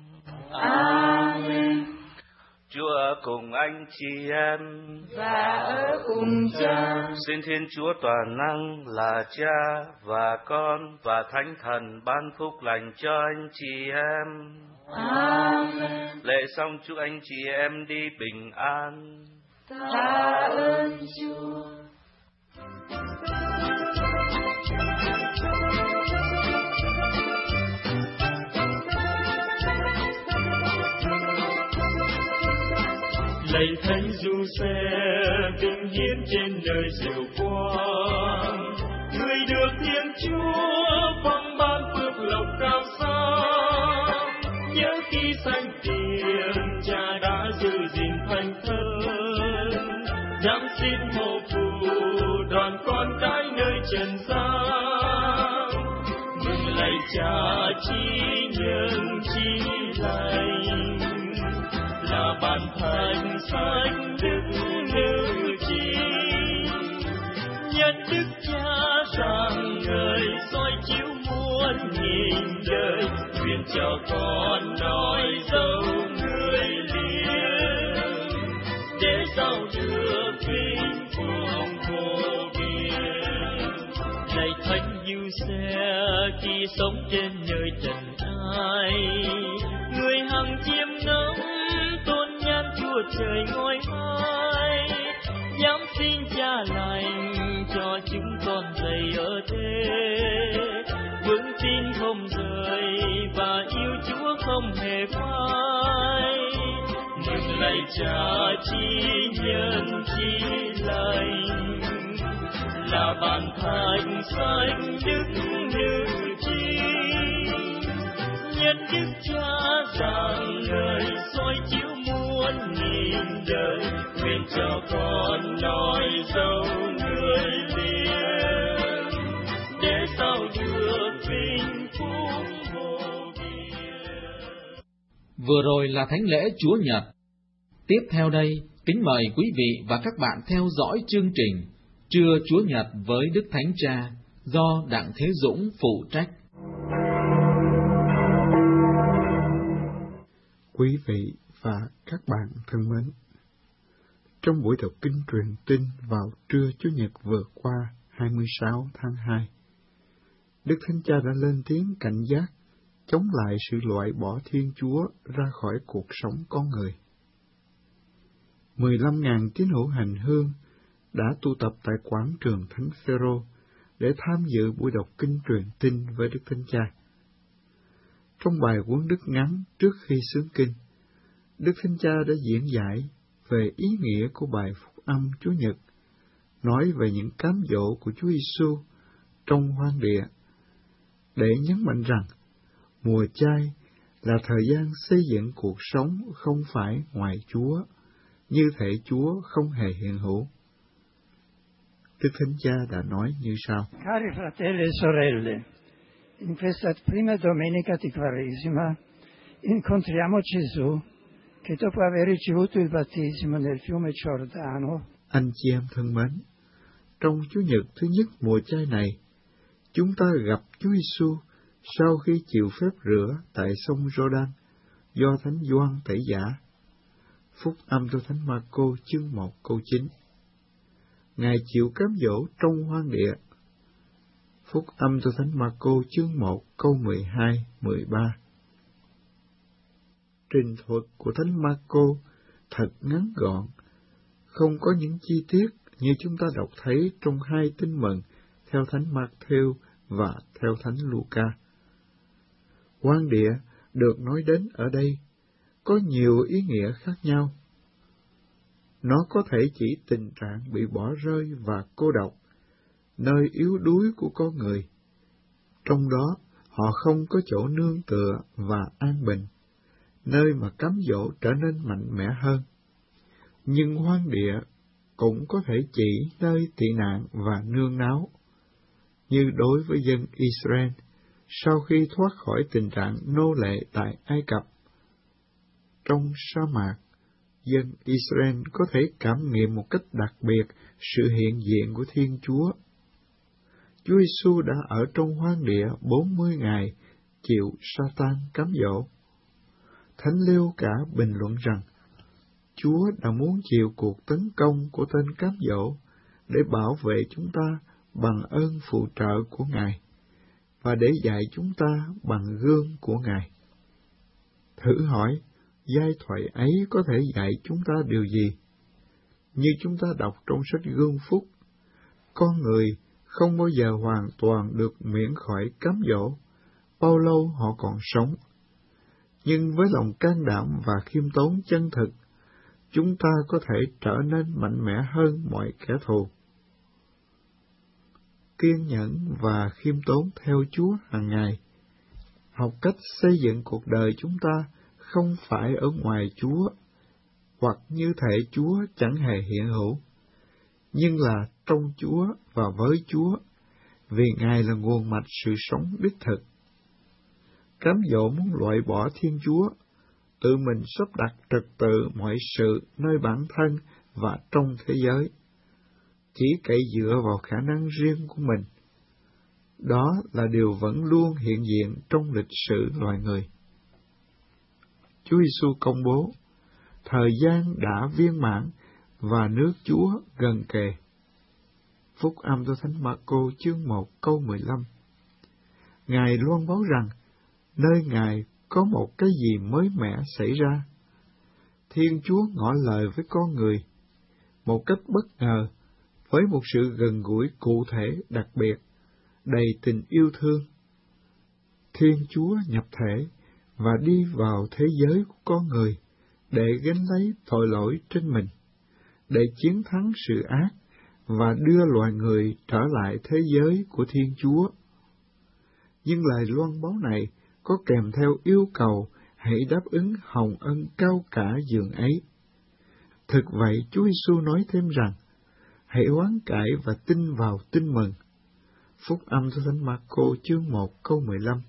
Amen. Chúa ở cùng anh chị em và ở cùng cha. Xin Thiên Chúa toàn năng là Cha và Con và Thánh Thần ban phúc lành cho anh chị em. Amen. Lễ xong chúc anh chị em đi bình an. Tạ ơn Chúa. Lạy Thánh Giuse vinh hiến trên đời diệu quang, người được Thiên Chúa phong ban phước lộc cao sang. Nhớ khi sanh tiền Cha đã giữ gìn thành thân, dám xin hộ phù đoàn con cái nơi trần gian. Mừng lạy Cha chi nhân chi lành, là ban thánh sanh đức nữ chi. Nhân đức Cha rằng người soi chiếu muôn nghìn đời, nguyện cho con nói dấu người liền, để sau được vinh quang vô biên. xe khi sống trên nơi trần ai. Người hằng chiêm ngắm tôn nhang Chúa trời ngôi hai, dám xin Cha lành cho chúng con dày ở thế, vững tin không rời và yêu Chúa không hề phai. Mừng lạy Cha chi nhân chi lành, là bàn thánh xanh đức nữ chi. Nhân đức Cha rạng ngời soi chiếu muôn nghìn đời, nguyện cho con nói dấu người liền, để sao được vinh phúc vô biên. Vừa rồi là thánh lễ Chúa Nhật. Tiếp theo đây, kính mời quý vị và các bạn theo dõi chương trình Trưa Chúa Nhật với Đức Thánh Cha do Đặng Thế Dũng phụ trách. Quý vị và các bạn thân mến, trong buổi đọc kinh truyền tin vào trưa Chủ nhật vừa qua hai mươi sáu tháng hai, Đức Thánh Cha đã lên tiếng cảnh giác chống lại sự loại bỏ Thiên Chúa ra khỏi cuộc sống con người. mười lăm nghìn tín hữu hành hương đã tụ tập tại quảng trường Thánh Phêrô để tham dự buổi đọc kinh truyền tin với Đức Thánh Cha. Trong bài huấn đức ngắn trước khi xướng kinh, Đức Thánh Cha đã diễn giải về ý nghĩa của bài phúc âm Chúa Nhật, nói về những cám dỗ của Chúa Giêsu trong hoang địa, để nhấn mạnh rằng mùa chay là thời gian xây dựng cuộc sống không phải ngoài Chúa, như thể Chúa không hề hiện hữu. Đức Thánh Cha đã nói như sau: Cari fratelli e sorelle, in questa prima domenica di Quaresima incontriamo Gesù che dopo aver ricevuto il battesimo nel fiume Giordano. Anh chị em thân mến, trong Chủ nhật thứ nhất mùa chay này, chúng ta gặp Chúa Giêsu sau khi chịu phép rửa tại sông Giô-đan do Thánh Gioan Tẩy Giả. Phúc âm theo Thánh Ma-cô chương một câu chín. Ngài chịu cám dỗ trong hoang địa. Phúc âm theo Thánh Ma-cô chương một câu mười hai, mười ba. Trình thuật của Thánh Ma-cô thật ngắn gọn, không có những chi tiết như chúng ta đọc thấy trong hai tin mừng theo Thánh Ma-thêu và theo Thánh Lu-ca. Hoang địa được nói đến ở đây có nhiều ý nghĩa khác nhau. Nó có thể chỉ tình trạng bị bỏ rơi và cô độc, nơi yếu đuối của con người. Trong đó, họ không có chỗ nương tựa và an bình, nơi mà cám dỗ trở nên mạnh mẽ hơn. Nhưng hoang địa cũng có thể chỉ nơi tị nạn và nương náu, như đối với dân Israel sau khi thoát khỏi tình trạng nô lệ tại Ai Cập. Trong sa mạc, dân Israel có thể cảm nghiệm một cách đặc biệt sự hiện diện của Thiên Chúa. Chúa Giêsu đã ở trong hoang địa bốn mươi ngày chịu Sa-tan cám dỗ. Thánh Lêu cả bình luận rằng Chúa đã muốn chịu cuộc tấn công của tên cám dỗ để bảo vệ chúng ta bằng ơn phù trợ của Ngài và để dạy chúng ta bằng gương của Ngài. Thử hỏi, giai thoại ấy có thể dạy chúng ta điều gì? Như chúng ta đọc trong sách Gương Phúc, con người không bao giờ hoàn toàn được miễn khỏi cám dỗ, bao lâu họ còn sống. Nhưng với lòng can đảm và khiêm tốn chân thực, chúng ta có thể trở nên mạnh mẽ hơn mọi kẻ thù. Kiên nhẫn và khiêm tốn theo Chúa hàng ngày, học cách xây dựng cuộc đời chúng ta không phải ở ngoài Chúa, hoặc như thể Chúa chẳng hề hiện hữu, nhưng là trong Chúa và với Chúa, vì Ngài là nguồn mạch sự sống đích thực. Cám dỗ muốn loại bỏ Thiên Chúa, tự mình sắp đặt trật tự mọi sự nơi bản thân và trong thế giới, chỉ cậy dựa vào khả năng riêng của mình. Đó là điều vẫn luôn hiện diện trong lịch sử loài người. Chúa Giêsu công bố, thời gian đã viên mãn và nước Chúa gần kề. Phúc âm theo Thánh Ma-cô chương một câu mười lăm. Ngài loan báo rằng nơi Ngài có một cái gì mới mẻ xảy ra. Thiên Chúa ngỏ lời với con người một cách bất ngờ, với một sự gần gũi cụ thể đặc biệt, đầy tình yêu thương. Thiên Chúa nhập thể và đi vào thế giới của con người để gánh lấy tội lỗi trên mình, để chiến thắng sự ác và đưa loài người trở lại thế giới của Thiên Chúa. Nhưng lời loan báo này có kèm theo yêu cầu hãy đáp ứng hồng ân cao cả dường ấy. Thực vậy, Chúa Giêsu nói thêm rằng, hãy hoán cải và tin vào tin mừng. Phúc âm theo Thánh Mác-cô chương một câu mười lăm.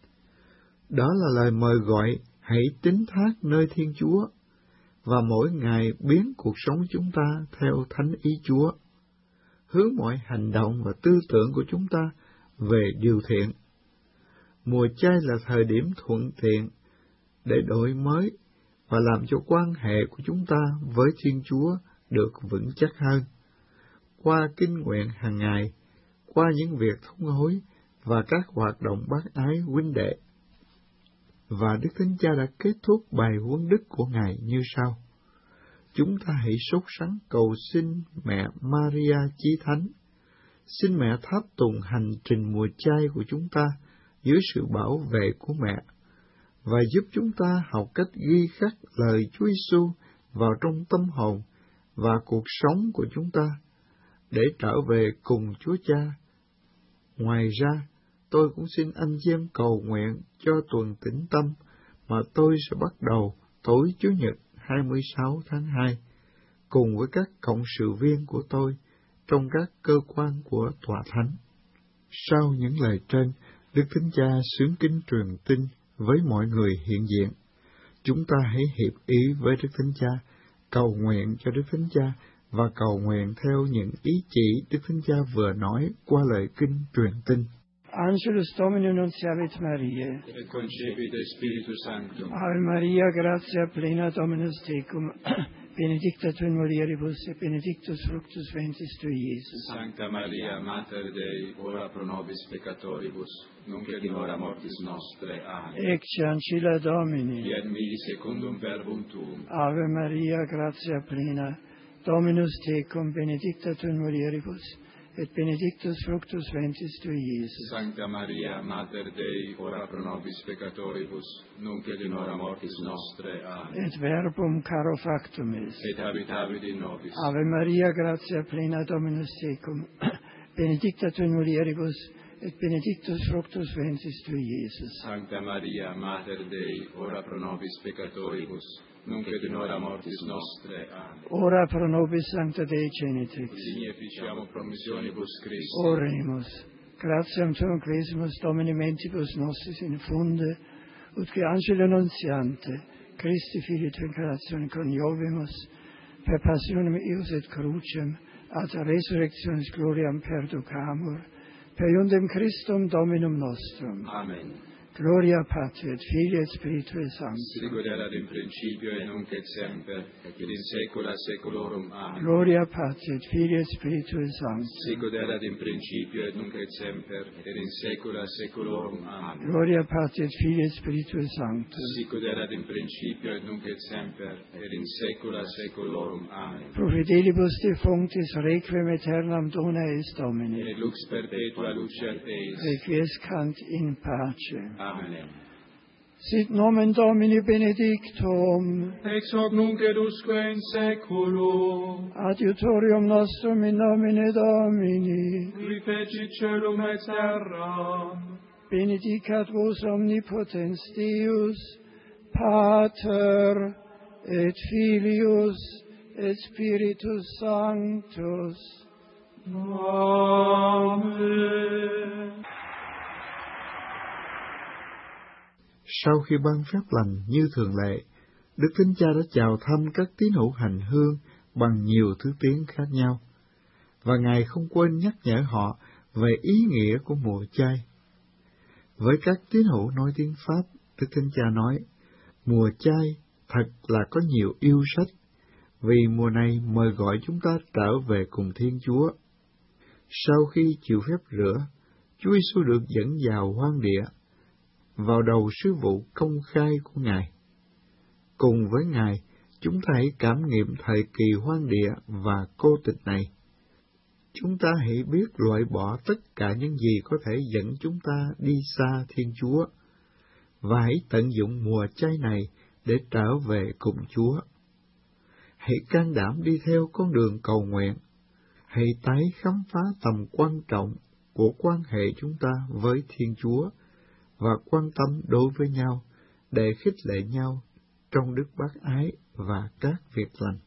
Đó là lời mời gọi hãy tín thác nơi Thiên Chúa, và mỗi ngày biến cuộc sống chúng ta theo thánh ý Chúa, hướng mọi hành động và tư tưởng của chúng ta về điều thiện. Mùa chay là thời điểm thuận tiện để đổi mới và làm cho quan hệ của chúng ta với Thiên Chúa được vững chắc hơn, qua kinh nguyện hàng ngày, qua những việc thống hối và các hoạt động bác ái huynh đệ. Và Đức Thánh Cha đã kết thúc bài huấn đức của Ngài như sau: chúng ta hãy sốt sắng cầu xin mẹ Maria Chí Thánh, xin mẹ tháp tùng hành trình mùa chay của chúng ta dưới sự bảo vệ của mẹ, và giúp chúng ta học cách ghi khắc lời Chúa Giêsu vào trong tâm hồn và cuộc sống của chúng ta, để trở về cùng Chúa Cha. Ngoài ra, tôi cũng xin anh chị em cầu nguyện cho tuần tĩnh tâm mà tôi sẽ bắt đầu tối Chủ nhật hai mươi sáu tháng hai, cùng với các cộng sự viên của tôi trong các cơ quan của Tòa Thánh. Sau những lời trên, Đức Thánh Cha xướng kính truyền tin với mọi người hiện diện. Chúng ta hãy hiệp ý với Đức Thánh Cha, cầu nguyện cho Đức Thánh Cha và cầu nguyện theo những ý chỉ Đức Thánh Cha vừa nói qua lời kinh truyền tin. Angelus Domini nunciavit Mariae, et concepit Spiritus Sanctum. Ave Maria, gratia plena Dominus tecum, benedicta tu in mulieribus, et benedictus fructus ventris tui, Iesus. Sancta Maria, Mater Dei, ora pro nobis peccatoribus, nunc et in hora mortis nostre. Amen. Ecce ancilla Domini. Fiat mihi secundum verbum tuum. Ave Maria, gratia plena, Dominus tecum, benedicta tu in mulieribus, et benedictus fructus ventris tui, Iesus. Sancta Maria, Mater Dei, ora pro nobis peccatoribus, nunc et in hora mortis nostre. Amen. Et verbum caro factum est. Et habitavit in nobis. Ave Maria, gratia plena Dominus tecum, benedicta tu in mulieribus, et benedictus fructus ventris tui, Iesus. Sancta Maria, Mater Dei, ora pro nobis peccatoribus, nunc et in hora mortis nostre. Amen. Ora pro nobis Sancta Dei Genitrix. Signe ficiamo promissionibus Christi. Oremus. Gratiam tuum cresimus Domini mentibus nostris infunde, ut que angelo nuntiante, Christi Filii tu incarnatione coniovimus, per passionem eius et crucem, ad resurrectionis gloriam perducamur, per iundem Christum Dominum nostrum. Amen. Gloria Patri et Filii et Spiritui Sancti. Sicut erat in principio et nunc et semper, et in saecula saeculorum. Amen. Gloria Patri et Filii et Spiritui Sancti. Sicut erat in principio et nunc et semper, et in saecula saeculorum. Amen. Gloria Patri et Filii et Spiritui Sancti. Sicut erat in principio et nunc et semper, et in saecula saeculorum. Amen. Pro fidelibus defunctis requiem aeternam dona eis Domini. Et lux perpetua luceat eis. Requiescant in pace. Amen. Sit nomen Domini benedictum. Ex hoc nunc et usque in saeculum. Adiutorium nostrum in nomine Domini. Qui fecit caelum et terram. Benedicat vos omnipotens Deus, Pater et Filius et Spiritus Sanctus. Amen. Sau khi ban phép lành như thường lệ, Đức Thánh Cha đã chào thăm các tín hữu hành hương bằng nhiều thứ tiếng khác nhau, và Ngài không quên nhắc nhở họ về ý nghĩa của mùa chay. Với các tín hữu nói tiếng Pháp, Đức Thánh Cha nói, mùa chay thật là có nhiều yêu sách, vì mùa này mời gọi chúng ta trở về cùng Thiên Chúa. Sau khi chịu phép rửa, Chúa Giêsu được dẫn vào hoang địa, vào đầu sứ vụ công khai của Ngài. Cùng với Ngài, chúng ta hãy cảm nghiệm thời kỳ hoang địa và cô tịch này. Chúng ta hãy biết loại bỏ tất cả những gì có thể dẫn chúng ta đi xa Thiên Chúa, và hãy tận dụng mùa chay này để trở về cùng Chúa. Hãy can đảm đi theo con đường cầu nguyện. Hãy tái khám phá tầm quan trọng của quan hệ chúng ta với Thiên Chúa và quan tâm đối với nhau để khích lệ nhau trong đức bác ái và các việc lành.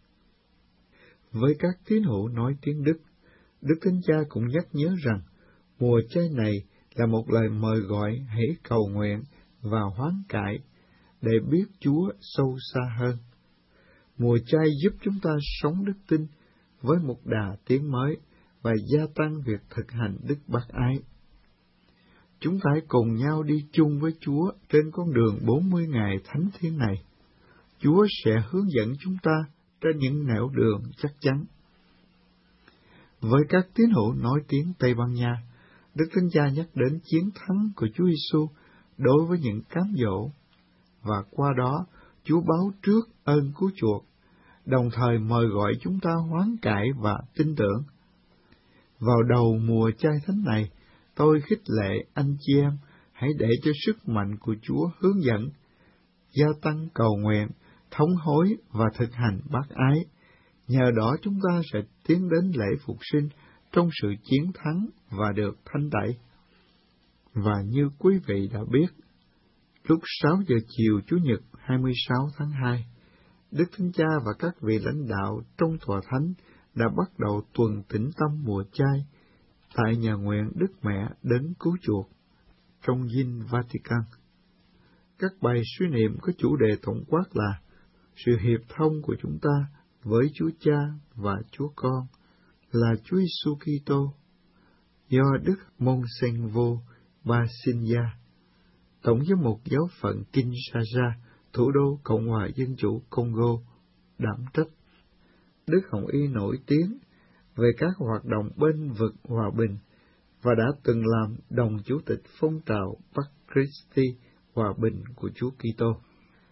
Với các tín hữu nói tiếng Đức, Đức Thánh Cha cũng nhắc nhớ rằng mùa chay này là một lời mời gọi hãy cầu nguyện và hoán cải để biết Chúa sâu xa hơn. Mùa chay giúp chúng ta sống đức tin với một đà tiến mới và gia tăng việc thực hành đức bác ái. Chúng ta hãy cùng nhau đi chung với Chúa trên con đường bốn mươi ngày thánh thiêng này. Chúa sẽ hướng dẫn chúng ta trên những nẻo đường chắc chắn. Với các tín hữu nói tiếng Tây Ban Nha, Đức Thánh Cha nhắc đến chiến thắng của Chúa Giêsu đối với những cám dỗ, và qua đó Chúa báo trước ơn cứu chuộc, đồng thời mời gọi chúng ta hoán cải và tin tưởng. Vào đầu mùa chay thánh này, tôi khích lệ anh chị em hãy để cho sức mạnh của Chúa hướng dẫn, gia tăng cầu nguyện, thống hối và thực hành bác ái. Nhờ đó chúng ta sẽ tiến đến lễ phục sinh trong sự chiến thắng và được thanh tẩy. Và như quý vị đã biết, lúc sáu giờ chiều Chủ nhật hai mươi sáu tháng hai, Đức Thánh Cha và các vị lãnh đạo trong tòa thánh đã bắt đầu tuần tĩnh tâm mùa chay tại nhà nguyện Đức Mẹ Đấng Cứu Chuộc trong dinh Vatican. Các bài suy niệm có chủ đề tổng quát là sự hiệp thông của chúng ta với Chúa Cha và Chúa Con là Chúa Giêsu Kitô, do Đức Monseigneur Basinja, Tổng giám mục giáo phận Kinshasa, thủ đô Cộng hòa Dân chủ Congo, đảm trách. Đức Hồng Y nổi tiếng về các hoạt động bên vực hòa bình và đã từng làm đồng chủ tịch phong trào Pax Christi hòa bình của Chúa Kitô.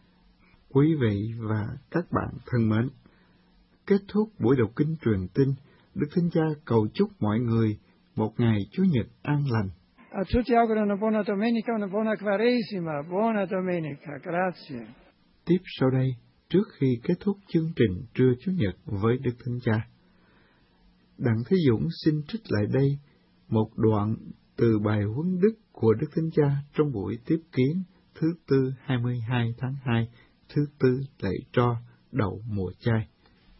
Quý vị và các bạn thân mến, kết thúc buổi đọc kinh truyền tin, Đức Thánh Cha cầu chúc mọi người một ngày Chủ nhật an lành. A tutti auguro una buona domenica, una buona quaresima, buona domenica, grazie. Tiếp sau đây, trước khi kết thúc chương trình trưa Chủ nhật với Đức Thánh Cha, Đặng Thế Dũng xin trích lại đây một đoạn từ bài huấn đức của Đức Thánh Cha trong buổi tiếp kiến thứ tư hai mươi hai tháng hai, thứ tư lễ tro đầu mùa chay.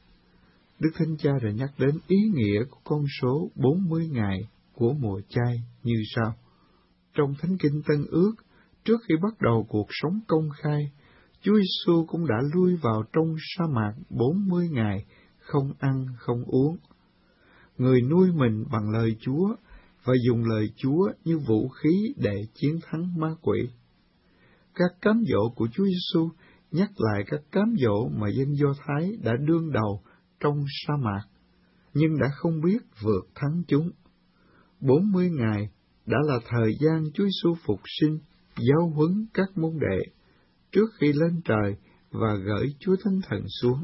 Đức Thánh Cha đã nhắc đến ý nghĩa của con số bốn mươi ngày của mùa chay như sau. Trong Thánh Kinh Tân Ước, trước khi bắt đầu cuộc sống công khai, Chúa Giêsu cũng đã lui vào trong sa mạc bốn mươi ngày, không ăn, không uống. Người nuôi mình bằng lời Chúa và dùng lời Chúa như vũ khí để chiến thắng ma quỷ. Các cám dỗ của Chúa Giêsu nhắc lại các cám dỗ mà dân Do Thái đã đương đầu trong sa mạc, nhưng đã không biết vượt thắng chúng. Bốn mươi ngày đã là thời gian Chúa Giêsu phục sinh, giáo huấn các môn đệ, trước khi lên trời và gửi Chúa Thánh Thần xuống.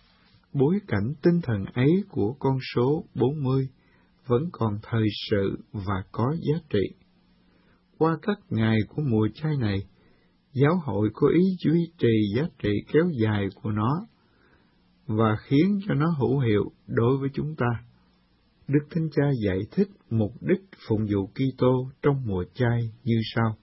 Bối cảnh tinh thần ấy của con số bốn mươi vẫn còn thời sự và có giá trị. Qua các ngày của mùa chay này, giáo hội có ý duy trì giá trị kéo dài của nó và khiến cho nó hữu hiệu đối với chúng ta. Đức Thánh Cha giải thích mục đích phụng vụ Kitô trong mùa chay như sau.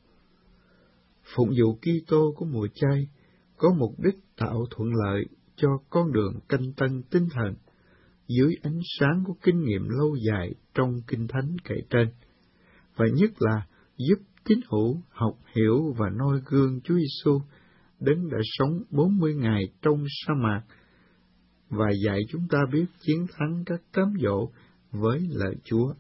Phụng vụ Kitô của mùa chay có mục đích tạo thuận lợi cho con đường canh tân tinh thần dưới ánh sáng của kinh nghiệm lâu dài trong Kinh Thánh kể trên, và nhất là giúp tín hữu học hiểu và noi gương Chúa Giêsu, Đấng đã sống bốn mươi ngày trong sa mạc và dạy chúng ta biết chiến thắng các cám dỗ với lời Chúa.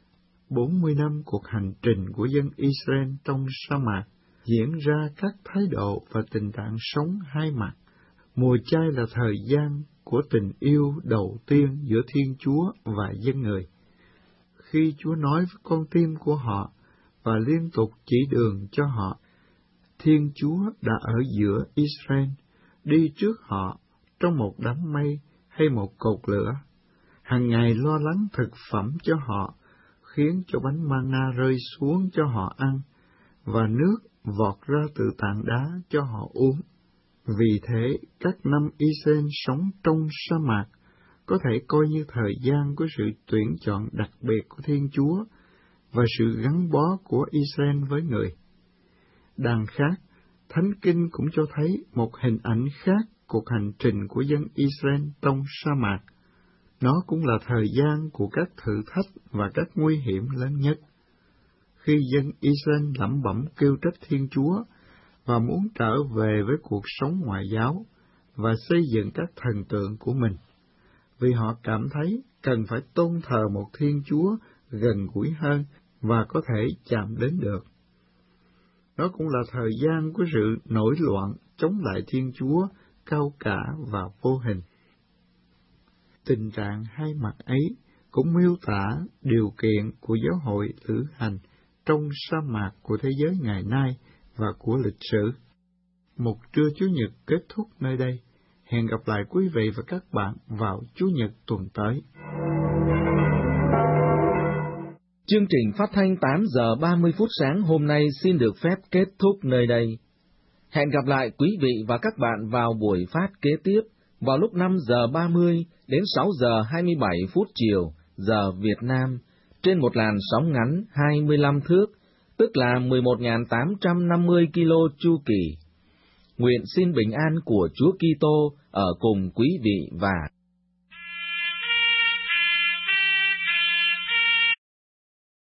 bốn mươi năm cuộc hành trình của dân Israel trong sa mạc diễn ra các thái độ và tình trạng sống hai mặt. Mùa chay là thời gian của tình yêu đầu tiên giữa Thiên Chúa và dân người. Khi Chúa nói với con tim của họ và liên tục chỉ đường cho họ. Thiên Chúa đã ở giữa Israel, đi trước họ trong một đám mây hay một cột lửa, hàng ngày lo lắng thực phẩm cho họ, khiến cho bánh mana rơi xuống cho họ ăn, và nước vọt ra từ tảng đá cho họ uống. Vì thế, các năm Israel sống trong sa mạc có thể coi như thời gian của sự tuyển chọn đặc biệt của Thiên Chúa và sự gắn bó của Israel với người. Đằng khác, Thánh Kinh cũng cho thấy một hình ảnh khác cuộc hành trình của dân Israel trong sa mạc. Nó cũng là thời gian của các thử thách và các nguy hiểm lớn nhất. Khi dân Israel lẩm bẩm kêu trách Thiên Chúa và muốn trở về với cuộc sống ngoại giáo và xây dựng các thần tượng của mình, vì họ cảm thấy cần phải tôn thờ một Thiên Chúa gần gũi hơn và có thể chạm đến được. Nó cũng là thời gian của sự nổi loạn chống lại Thiên Chúa cao cả và vô hình. Tình trạng hai mặt ấy cũng miêu tả điều kiện của giáo hội lữ hành trong sa mạc của thế giới ngày nay và của lịch sử. Một trưa Chủ nhật kết thúc nơi đây. Hẹn gặp lại quý vị và các bạn vào Chủ nhật tuần tới. Chương trình phát thanh tám giờ ba mươi phút sáng hôm nay xin được phép kết thúc nơi đây. Hẹn gặp lại quý vị và các bạn vào buổi phát kế tiếp vào lúc năm giờ ba mươi đến sáu giờ hai mươi bảy phút chiều giờ Việt Nam trên một làn sóng ngắn hai mươi lăm thước, tức là mười một nghìn tám trăm năm mươi ki lô chu kỳ. Nguyện xin bình an của Chúa Kitô ở cùng quý vị và